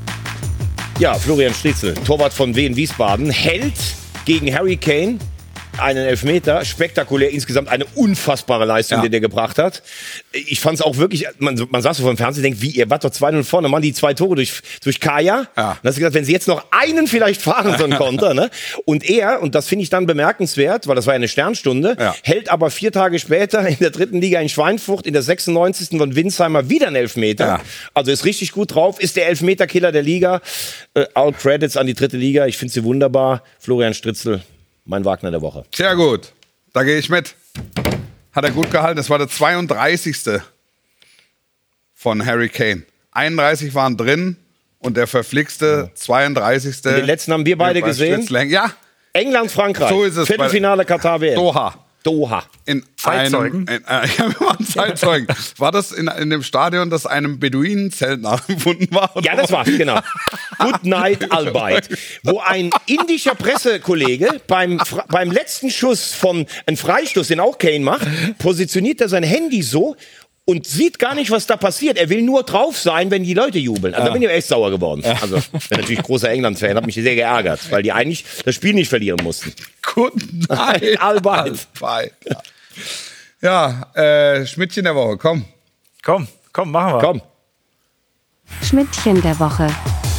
Ja, Florian Stitzel, Torwart von Wien Wiesbaden, hält gegen Harry Kane einen Elfmeter. Spektakulär, insgesamt eine unfassbare Leistung, Ja. die der gebracht hat. Ich fand es auch wirklich, man, man saß so vor dem Fernseher und denkt, wie, ihr wart doch zwei null vorne, machen die zwei Tore durch, durch Kaya. Ja. Und hast du gesagt, wenn sie jetzt noch einen vielleicht fahren, so ein Konter, ne? Und er, und das finde ich dann bemerkenswert, weil das war ja eine Sternstunde, Ja. hält aber vier Tage später in der dritten Liga in Schweinfurt in der sechsundneunzigsten von Winsheimer wieder einen Elfmeter. Ja. Also ist richtig gut drauf, ist der Elfmeterkiller der Liga. Äh, all Credits an die dritte Liga, ich finde sie wunderbar. Florian Stritzel, mein Wagner der Woche. Sehr gut. Da gehe ich mit. Hat er gut gehalten. Das war der zweiunddreißigste von Harry Kane. einunddreißig waren drin und der verflixte zweiunddreißigste Den letzten haben wir beide bei gesehen. Stritzel. Ja, England, Frankreich. So ist es. Viertelfinale Katar W M. Doha. Doha. In Zeitzeugen? Einem, in, äh, ja, wir waren Zeitzeugen. War das in, in dem Stadion, das einem Beduinenzelt nachempfunden war? Ja, das war's, genau. Good Night, Albeit. Wo ein indischer Pressekollege beim, Fra- beim letzten Schuss von einem Freistoß, den auch Kane macht, positioniert er sein Handy so und sieht gar nicht, was da passiert. Er will nur drauf sein, wenn die Leute jubeln. Also da bin ich echt sauer geworden. Also, ich bin natürlich großer England-Fan, habe mich sehr geärgert, weil die eigentlich das Spiel nicht verlieren mussten. Good night, Albeit. Albeit. Ja, ja äh, Schmidtchen der Woche, komm. Komm, komm, machen wir. Komm. Schmidtchen der Woche.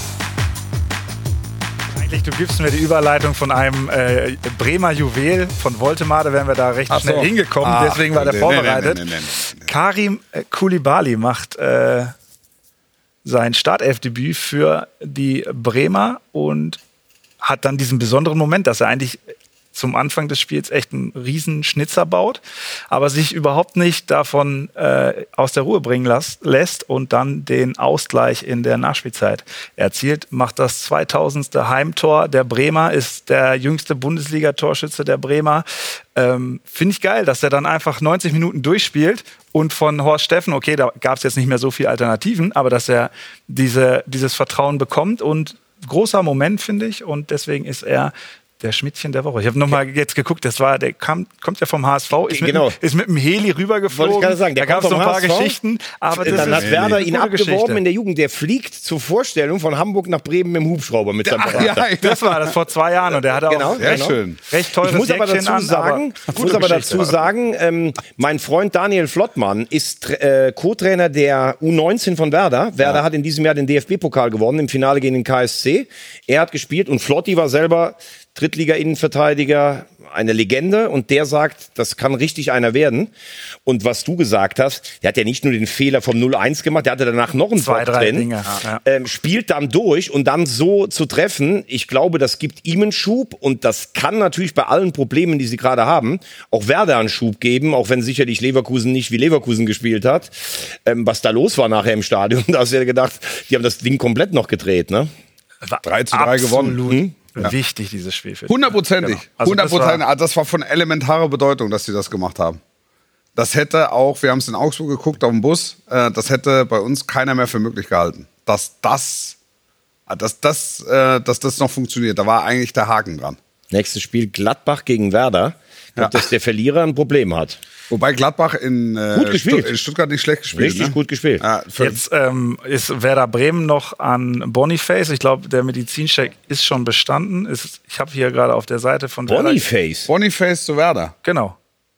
Eigentlich, du gibst mir die Überleitung von einem äh, Bremer Juwel von Woltemar, da wären wir da recht Ach so. schnell hingekommen, Ah, deswegen war der nee, nee, vorbereitet. nee, nee, nee, nee. Karim äh, Koulibaly macht äh, sein Startelfdebüt für die Bremer und hat dann diesen besonderen Moment, dass er eigentlich zum Anfang des Spiels echt einen riesen Schnitzer baut, aber sich überhaupt nicht davon äh, aus der Ruhe bringen las- lässt und dann den Ausgleich in der Nachspielzeit erzielt, macht das zweitausendste Heimtor der Bremer, ist der jüngste Bundesliga-Torschütze der Bremer. Ähm, Finde ich geil, dass er dann einfach neunzig Minuten durchspielt und von Horst Steffen, okay, da gab es jetzt nicht mehr so viele Alternativen, aber dass er diese, dieses Vertrauen bekommt und großer Moment, finde ich, und deswegen ist er der Schmidtchen der Woche. Ich habe nochmal jetzt geguckt, das war, der kam, kommt ja vom H S V, ist, Genau. mit, ist mit dem Heli rübergeflogen. Wollte ich gerade sagen, der da gab es kommt noch ein vom paar H S V. Geschichten. Aber das Dann ist hat Werder eine ihn coole abgeworben Geschichte. in der Jugend. Der fliegt zur Vorstellung von Hamburg nach Bremen mit dem Hubschrauber mit seinem Ach, Berater. ja, Das war das vor zwei Jahren und der hatte Genau, auch Sehr genau. schön. recht teures Ich muss aber Jäckchen dazu an, sagen, aber ich muss aber dazu sagen, ähm, mein Freund Daniel Flottmann ist äh, Co-Trainer der U neunzehn von Werder. Werder hat in diesem Jahr den D F B-Pokal gewonnen im Finale gegen den K S C. Er hat gespielt und Flotti war selber Drittliga-Innenverteidiger, eine Legende, und der sagt, das kann richtig einer werden. Und was du gesagt hast, der hat ja nicht nur den Fehler vom null eins gemacht, der hatte danach noch einen Zwei, Bock drei drin, Dinge, ja. ähm, spielt dann durch und dann so zu treffen, ich glaube, das gibt ihm einen Schub und das kann natürlich bei allen Problemen, die sie gerade haben, auch Werder einen Schub geben, auch wenn sicherlich Leverkusen nicht wie Leverkusen gespielt hat. Ähm, was da los war nachher im Stadion, da hast du ja gedacht, die haben das Ding komplett noch gedreht, ne? drei zu drei gewonnen. Absolut wichtig, dieses Spiel. Für die. Hundertprozentig. Genau. Also das Hundertprozentig. war- Also das war von elementarer Bedeutung, dass sie das gemacht haben. Das hätte auch, wir haben es in Augsburg geguckt auf dem Bus, äh, das hätte bei uns keiner mehr für möglich gehalten. Dass das, dass das, äh, dass das noch funktioniert. Da war eigentlich der Haken dran. Nächstes Spiel Gladbach gegen Werder. Ich glaube, Ja. dass der Verlierer ein Problem hat. Wobei Gladbach in, äh, Gut gespielt. Stutt- in Stuttgart nicht schlecht gespielt. Richtig ne? gut gespielt. Ja, für, Jetzt ähm, ist Werder Bremen noch an Boniface. Ich glaube, der Medizincheck ist schon bestanden. Ist, ich habe hier gerade auf der Seite von Werder- Boniface. Boniface zu Werder. Genau.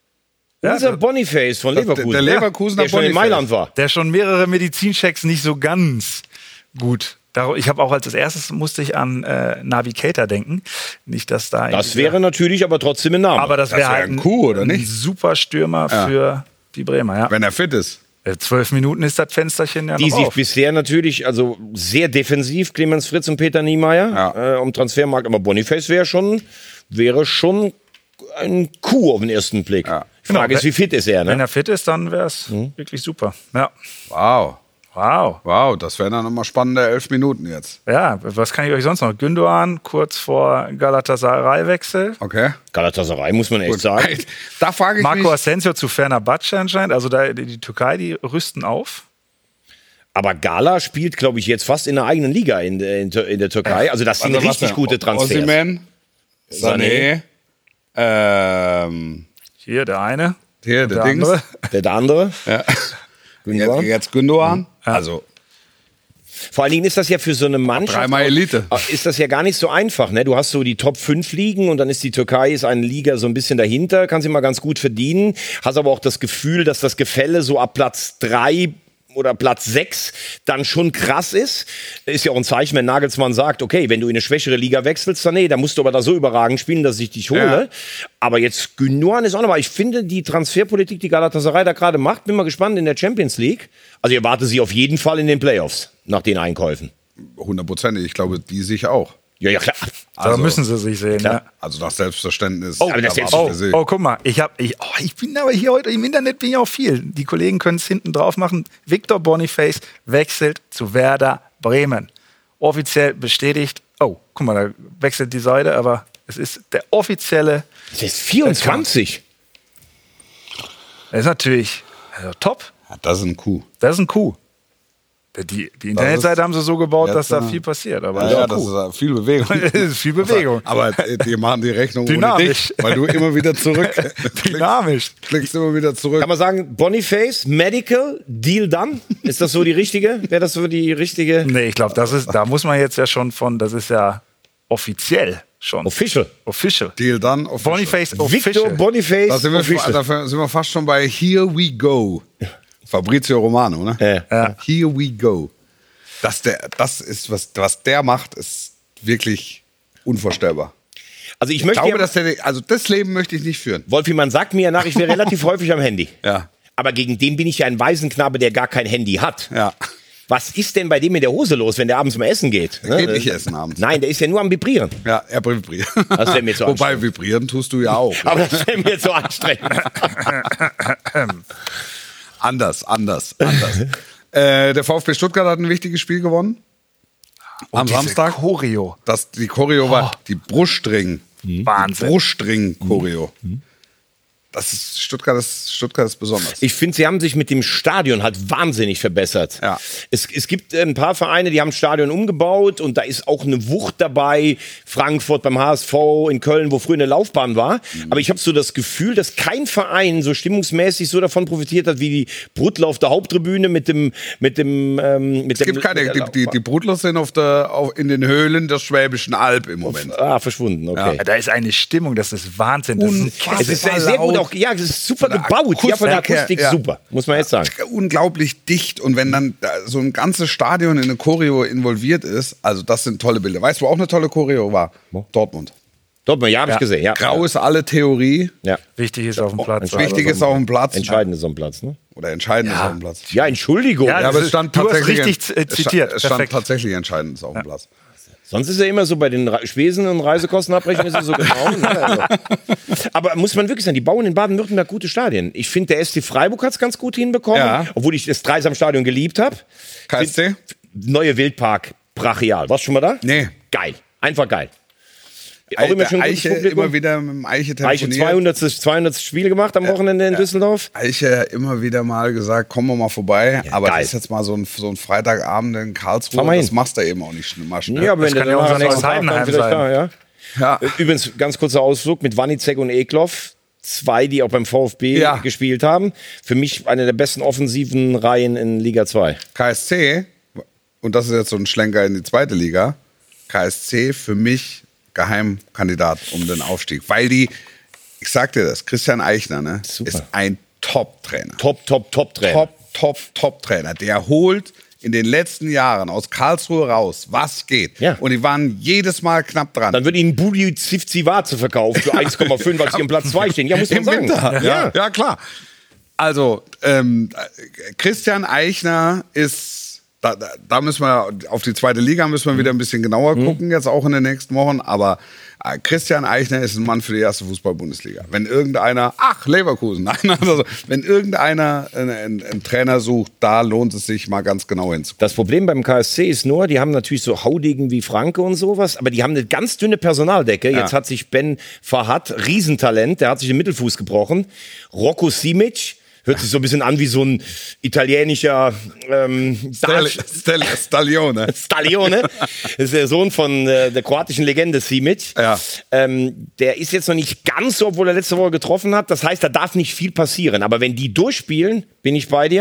Ja, Unser Boniface von Das- Leverkusen. der Leverkusener der schon in Boniface. Mailand war. der schon mehrere Medizinchecks nicht so ganz gut. Dar- Ich habe auch als erstes musste ich an äh, Navigator denken. Nicht, dass da Das irgendwie- wäre natürlich aber trotzdem ein Name. aber das das wäre wär halt ein Coup, oder nicht? ein super Stürmer Ja. für die Bremer. Ja. Wenn er fit ist. Äh, Zwölf Minuten ist das Fensterchen ja die noch sich auf. bisher natürlich, also sehr defensiv, Clemens Fritz und Peter Niemeyer Ja. äh, um Transfermarkt. Aber Boniface wäre schon, wäre schon ein Coup auf den ersten Blick. Ja. Die Frage Genau. ist, wie fit ist er, Wenn ne? er fit ist, dann wäre es Mhm. wirklich super. Ja. Wow. Wow. Wow, das wären dann nochmal spannende elf Minuten jetzt. Ja, was kann ich euch sonst noch? Gündoğan kurz vor Galatasaray-Wechsel. Okay. Galatasaray, muss man echt sagen. Da frage ich Marco mich. Asensio zu Fenerbahce anscheinend. Also da, die, die Türkei, die rüsten auf. Aber Gala spielt, glaube ich, jetzt fast in der eigenen Liga in, der- in, der- in der Türkei. Also das sind Warte, richtig warte. gute Transfers. Osimhen, Sané, ähm, Hier der eine. hier, und der, der Dings. andere. Der, der andere. Ja. Jetzt, Gündoğan. jetzt Gündoğan. Also, Vor allen Dingen ist das ja für so eine Mannschaft. Dreimal Elite. Ist das ja gar nicht so einfach. Ne? Du hast so die Top fünf Ligen und dann ist die Türkei ist eine Liga so ein bisschen dahinter, kann sie mal ganz gut verdienen. Hast aber auch das Gefühl, dass das Gefälle so ab Platz drei oder Platz sechs dann schon krass ist. Ist ja auch ein Zeichen, wenn Nagelsmann sagt, okay, wenn du in eine schwächere Liga wechselst, dann nee, dann musst du aber da so überragend spielen, dass ich dich hole. Ja. Aber jetzt Gündogan ist auch nochmal, ich finde die Transferpolitik, die Galatasaray da gerade macht, bin mal gespannt in der Champions League. Also ich erwarte sie auf jeden Fall in den Playoffs nach den Einkäufen. Hundertprozentig, ich glaube, die sich auch. Ja, ja, klar. Also, da müssen sie sich sehen. Ja. Also das Selbstverständnis. Oh, aber das da oh, oh, guck mal, ich, hab, ich, oh, ich bin aber hier heute im Internet bin ich auch viel. Die Kollegen können es hinten drauf machen. Victor Boniface wechselt zu Werder Bremen. Offiziell bestätigt. Oh, guck mal, da wechselt die Seite, aber es ist der offizielle. Es ist vierundzwanzig. Das ist natürlich also, top. Ja, das ist ein Coup. Das ist ein Coup. Die, die Internetseite haben sie so gebaut, dass da viel passiert. Aber ja, ja, das ist viel Bewegung. Das ist viel Bewegung. Aber die machen die Rechnung Dynamisch. ohne dich, weil du immer wieder zurück. Dynamisch. Klickst immer wieder zurück. Kann man sagen, Boniface, Medical, Deal done? Ist das so die richtige? Wäre das so die richtige? Nee, ich glaube, das ist, da muss man jetzt ja schon von, das ist ja offiziell schon. Official. Official. Deal done. Official. Boniface official. Victor Boniface. Da sind, wir, da sind wir fast schon bei Here We Go. Fabrizio Romano, ne? Ja. Ja. Here We Go. Das, der, das ist, was, was der macht, ist wirklich unvorstellbar. Also ich Ich möchte glaube, ja, dass der, also das Leben möchte ich nicht führen. Wolfi, man sagt mir ja nach, ich wäre relativ häufig am Handy. Ja. Aber gegen den bin ich ja ein Waisenknabe, der gar kein Handy hat. Ja. Was ist denn bei dem in der Hose los, wenn der abends mal essen geht? Der geht nicht essen abends. Nein, der ist ja nur am Vibrieren. Ja, er vibriert. Das wäre mir zu Wobei, anstrengend. vibrieren tust du ja auch. Aber das wäre mir zu anstrengend. anders, anders, anders. äh, der VfB Stuttgart hat ein wichtiges Spiel gewonnen. Am diese Samstag. Choreo. Das, die Choreo war die Brustring. Wahnsinn. Brustring-Choreo. Das ist Stuttgart ist, Stuttgart ist besonders. Ich finde, sie haben sich mit dem Stadion halt wahnsinnig verbessert. Ja. Es, es gibt ein paar Vereine, die haben das Stadion umgebaut und da ist auch eine Wucht dabei. Frankfurt beim H S V, in Köln, wo früher eine Laufbahn war. Mhm. Aber ich habe so das Gefühl, dass kein Verein so stimmungsmäßig so davon profitiert hat wie die Brutler auf der Haupttribüne mit dem mit dem ähm, mit es gibt keine, die, die, die Brutler sind auf der, auf, in den Höhlen der Schwäbischen Alb im Moment. Ah, verschwunden, okay. Ja, da ist eine Stimmung, das ist Wahnsinn. Das ist Es ist sehr, sehr gut, auch, ja, es ist super Von der gebaut. Ja, von der Akustik her, Akustik ja. super, muss man jetzt sagen. Unglaublich dicht. Und wenn dann da so ein ganzes Stadion in eine Choreo involviert ist, also das sind tolle Bilder. Weißt du, wo auch eine tolle Choreo war? Wo? Dortmund. Dortmund, ja, habe Ja. ich gesehen. Ja. Grau ist alle Theorie. Ja. Wichtig ist auf dem Platz. Wichtig ist auf dem Platz. Entscheidend ist am Platz, ne? Oder entscheidend ist auf dem Platz. Ja, Entschuldigung. Ja, Ja, aber das es stand du hast tatsächlich, richtig äh, es stand- zitiert. Es stand Perfekt. tatsächlich entscheidend ist auf dem Platz. Sonst ist ja immer so, bei den Re- Spesen und Reisekostenabrechnungen ist es so genau. Ne? Also. Aber muss man wirklich sagen, die bauen in Baden-Württemberg gute Stadien. Ich finde, der S C Freiburg hat es ganz gut hinbekommen, Ja. obwohl ich das Dreisam-Stadion geliebt habe. K S C? Neue Wildpark, brachial. Warst du schon mal da? Nee. Geil, einfach geil. Auch Eiche, immer schon gutes Eiche Publikum. immer wieder mit dem Eiche Eiche telefoniert. zweihundert, zweihundert Spiel gemacht am Wochenende in Düsseldorf. Eiche immer wieder mal gesagt, kommen wir mal vorbei. Ja, aber geil. das ist jetzt mal so ein, so ein Freitagabend in Fahr Karlsruhe. mal hin. Das machst du eben auch nicht schn- mal schnell. Ja, aber wenn Das der kann ja auch danach so nächsten aus Tag Heidenheim dann vielleicht sein. da, ja. Ja. Übrigens, ganz kurzer Ausflug mit Wanizek und Ekloff. Zwei, die auch beim VfB Ja. gespielt haben. Für mich eine der besten offensiven Reihen in Liga zwei. K S C, und das ist jetzt so ein Schlenker in die zweite Liga, K S C für mich Geheimkandidat um den Aufstieg. Weil die, ich sag dir das, Christian Eichner, ne, Super. ist ein Top-Trainer. Top, top, top Trainer. Top, top, Top-Trainer. Der holt in den letzten Jahren aus Karlsruhe raus, was geht. Ja. Und die waren jedes Mal knapp dran. Dann wird ihnen Budi Zivzivatze verkauft für eins Komma fünf, als sie im Platz zwei stehen. Ja, muss man Im sagen. Winter. Ja. Ja, klar. Also, ähm, Christian Eichner ist, da, da, da müssen wir, auf die zweite Liga müssen wir wieder ein bisschen genauer gucken, jetzt auch in den nächsten Wochen, aber äh, Christian Eichner ist ein Mann für die erste Fußball-Bundesliga. Wenn irgendeiner, ach, Leverkusen, nein, also, wenn irgendeiner einen, einen, einen Trainer sucht, da lohnt es sich mal ganz genau hinzugucken. Das Problem beim K S C ist nur, die haben natürlich so Haudegen wie Franke und sowas, aber die haben eine ganz dünne Personaldecke. Jetzt hat sich Ben Fahad, Riesentalent, der hat sich den Mittelfuß gebrochen. Rocco Simic, hört sich so ein bisschen an wie so ein italienischer ähm, Stal- Stal- Staglione. Staglione. Das ist der Sohn von äh, der kroatischen Legende Simic. Ja. Ähm, der ist jetzt noch nicht ganz so, obwohl er letzte Woche getroffen hat. Das heißt, da darf nicht viel passieren. Aber wenn die durchspielen, bin ich bei dir.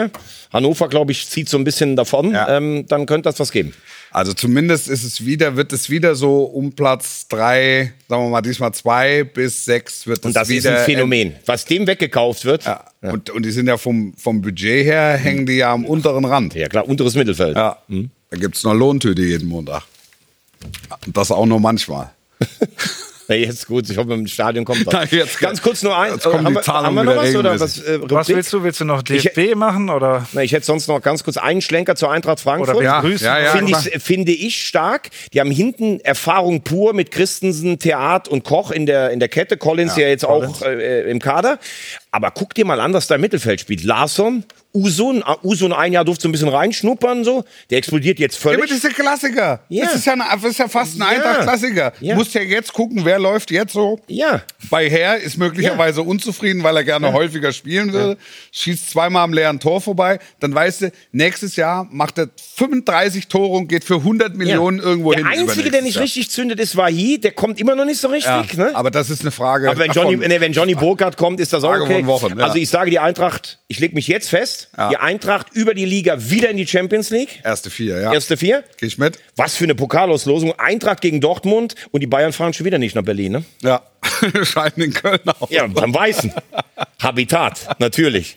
Hannover, glaube ich, zieht so ein bisschen davon. Ja. Ähm, dann könnte das was geben. Also zumindest ist es wieder, wird es wieder so um Platz drei, sagen wir mal diesmal zwei bis sechs wird es Und das wieder. ist ein Phänomen. Was dem weggekauft wird. Ja. Ja. Und, und die sind ja vom, vom Budget her, hängen die ja am unteren Rand. Ja klar, unteres Mittelfeld. Ja. Mhm. Da gibt es noch Lohntüte jeden Montag. Und das auch nur manchmal. Ja, jetzt gut, ich hoffe, im Stadion kommt was. Na, jetzt- Ganz kurz nur ein. jetzt kommen haben die wir, Zahlungen haben wir noch wieder was? Oder regelmäßig. was, äh, Was Rubrik? willst du? Willst du noch D Ich- F B machen? Oder, Na, ich hätte sonst noch ganz kurz einen Schlenker zur Eintracht Frankfurt. oder Ja, grüßen? ja, ja. Finde klar. ich, finde ich stark. Die haben hinten Erfahrung pur mit Christensen, Theat und Koch in der, in der Kette. Collins ja, jetzt auch äh, im Kader. Aber guck dir mal an, was da im Mittelfeld spielt. Larsson, Usun. Usun ein Jahr durfte so ein bisschen reinschnuppern. So. Der explodiert jetzt Ja, völlig. aber das ist der Klassiker. Ja. Das, ist ja eine, das ist ja fast ein Ja. Eintracht-Klassiker. Ja. Du musst ja jetzt gucken, wer läuft jetzt so. ja. Bei Herr ist möglicherweise unzufrieden, weil er gerne häufiger spielen würde. Schießt zweimal am leeren Tor vorbei. Dann weißt du, nächstes Jahr macht er fünfunddreißig Tore und geht für hundert Millionen Ja. irgendwo Der hin. Einzige, der übernächstes nicht Jahr. richtig zündet, ist Wahi. Der kommt immer noch nicht so richtig. Ja, Ne? aber das ist eine Frage. Aber wenn Johnny, davon. nee, wenn Johnny Burkhardt kommt, ist das auch Frage okay. von Wochen, ja. Also ich sage die Eintracht, ich lege mich jetzt fest, Ja. die Eintracht über die Liga wieder in die Champions League. Erste vier, ja. Erste vier. Geh ich mit? Was für eine Pokalauslosung. Eintracht gegen Dortmund und die Bayern fahren schon wieder nicht nach Berlin. Ne? Ja. Scheiden in Köln auch. Ja, beim Weißen. Habitat, natürlich.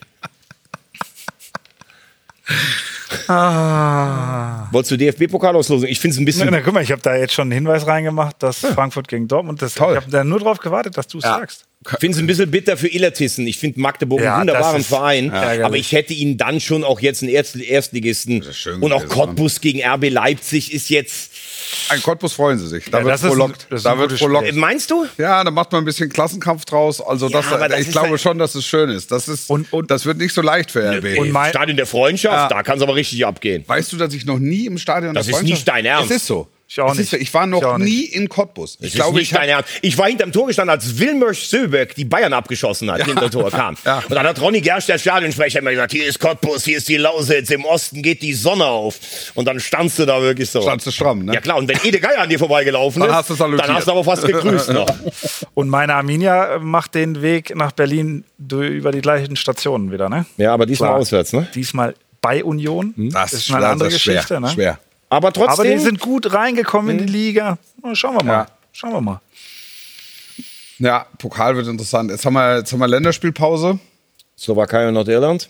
Ah. Wolltest du D F B-Pokalauslosung? Ich finde es ein Na, bisschen... na, guck mal, ich habe da jetzt schon einen Hinweis reingemacht, dass Frankfurt gegen Dortmund, das, ich Toll. habe da nur drauf gewartet, dass du es Ja. sagst. Ich finde es ein bisschen bitter für Illertissen. Ich finde Magdeburg Ja, einen wunderbaren das ist Verein. ärgerlich. Aber ich hätte ihnen dann schon auch jetzt einen Erst Erstligisten. ist schön Und auch gewesen, Cottbus gegen R B Leipzig ist jetzt... Ein Cottbus freuen sie sich. Da Ja, wird das ist ein- frohlockt. das ist Da ein wird gutes frohlockt. Äh, Meinst du? Ja, da macht man ein bisschen Klassenkampf draus. Also das, aber das ich ist glaube halt- schon, dass es schön ist. Das ist Und- und- das wird nicht so leicht für R B. Und mein- Stadion der Freundschaft, Ja. da kann es aber richtig abgehen. Weißt du, dass ich noch nie im Stadion Das der ist nicht Freundschaft- dein Ernst. Es ist so. Ich auch Es nicht. Ist so. Ich war noch Ich auch nicht. nie in Cottbus. Ich Ich glaube, glaube, ich nicht dein hab, Ernst. Ich war hinterm Tor gestanden, als Wilmers Söbeck die Bayern abgeschossen hat, hinter Tor kam. Ja. Und dann hat Ronny Gersch, der Stadionsprecher, immer gesagt, hier ist Cottbus, hier ist die Lausitz, im Osten geht die Sonne auf. Und dann standst du da wirklich so. standst du stramm, ne? Ja klar, und wenn Ede Geier an dir vorbeigelaufen Dann ist, hast du salutiert. dann hast du aber fast gegrüßt noch. Und meine Arminia macht den Weg nach Berlin du- über die gleichen Stationen wieder, ne? Ja, aber diesmal Klar. auswärts, ne? Diesmal bei Union. Das ist mal eine das andere ist schwer, Geschichte, ne? Schwer. Aber trotzdem, Aber die sind gut reingekommen in die Liga. Na, schauen wir mal. Ja. Schauen wir mal. Ja, Pokal wird interessant. Jetzt haben wir, jetzt haben wir Länderspielpause. Slowakei und Nordirland.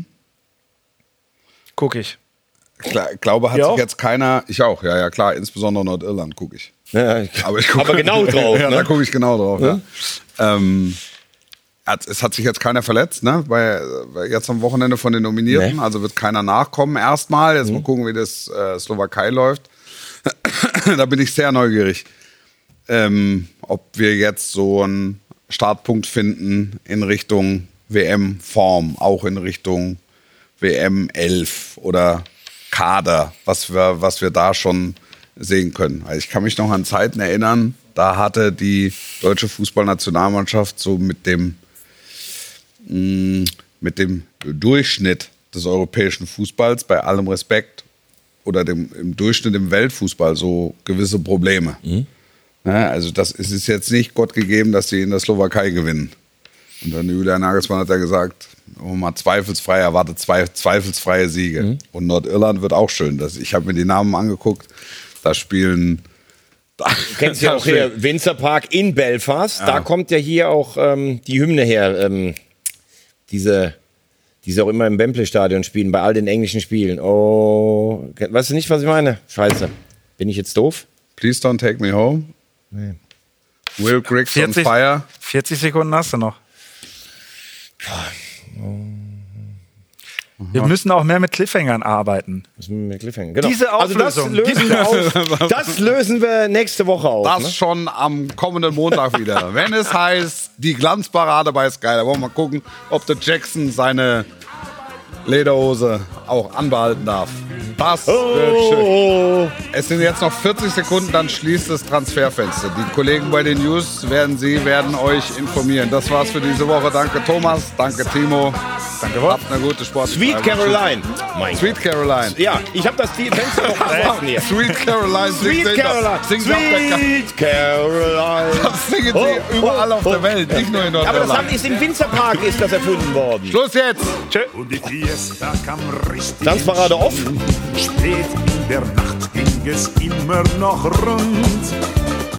Guck ich. Klar, glaube, hat Ihr sich auch? jetzt keiner. Ich auch, ja, ja, klar. Insbesondere Nordirland gucke ich. Ja, ich- Aber, ich guck, aber genau drauf. ja, ne? da gucke ich genau drauf. Ja. Ähm, hat- es hat sich jetzt keiner verletzt, ne? Bei, bei jetzt am Wochenende von den Nominierten. Nee. Also wird keiner nachkommen erstmal. Jetzt mal gucken, wie das äh, Slowakei läuft. Da bin ich sehr neugierig, ähm, ob wir jetzt so einen Startpunkt finden in Richtung W M-Form, auch in Richtung W M elf oder Kader, was wir, was wir da schon sehen können. Also ich kann mich noch an Zeiten erinnern, da hatte die deutsche Fußballnationalmannschaft so mit dem, mh, mit dem Durchschnitt des europäischen Fußballs, bei allem Respekt, oder dem, im Durchschnitt im Weltfußball so gewisse Probleme. Ja, also das es ist jetzt nicht Gott gegeben, dass sie in der Slowakei gewinnen. Und dann Julian Nagelsmann hat ja gesagt, oh, mal zweifelsfrei, erwartet zwei zweifelsfreie Siege. Mhm. Und Nordirland wird auch schön. Das, ich habe mir die Namen angeguckt. Da spielen... Da, Du kennst ja da auch hier Windsor Park in Belfast. Da kommt ja hier auch ähm, die Hymne her. Ähm, diese, die sie auch immer im Wembley-Stadion spielen, bei all den englischen Spielen. Oh, weißt du nicht, was ich meine? Scheiße. Bin ich jetzt doof? Please don't take me home. Will Griggs on vierzig, fire. vierzig Sekunden hast du noch. Wir müssen auch mehr mit Cliffhangern arbeiten. Müssen wir Cliffhanger. Genau. Diese also das Auflösung. lösen wir auf. Das lösen wir nächste Woche auf. Das Ne? schon am kommenden Montag wieder. Wenn es heißt, die Glanzparade bei Sky. Da wollen wir mal gucken, ob der Jackson seine Lederhose auch anbehalten darf. Das wird schön. Es sind jetzt noch vierzig Sekunden, dann schließt das Transferfenster. Die Kollegen bei den News werden Sie, werden euch informieren. Das war's für diese Woche. Danke Thomas, danke Timo, Danke, Wolf. Habt eine gute Sport. Sweet Caroline. Mein Sweet Caroline. Ja, ich habe das die Fenster noch offen hier. Sweet Caroline. Sweet singt Caroline. Singen sie auf der Sweet Caroline. Das singen sie Oh, überall oh, auf der oh. Welt, nicht nur in Aber das Nordrhein. haben, ist im Winzerpark ist das erfunden worden. Schluss jetzt. Tschö. Und die Fiesta kam richtig. Tanzparade off. Spät in der Nacht ging es immer noch rund.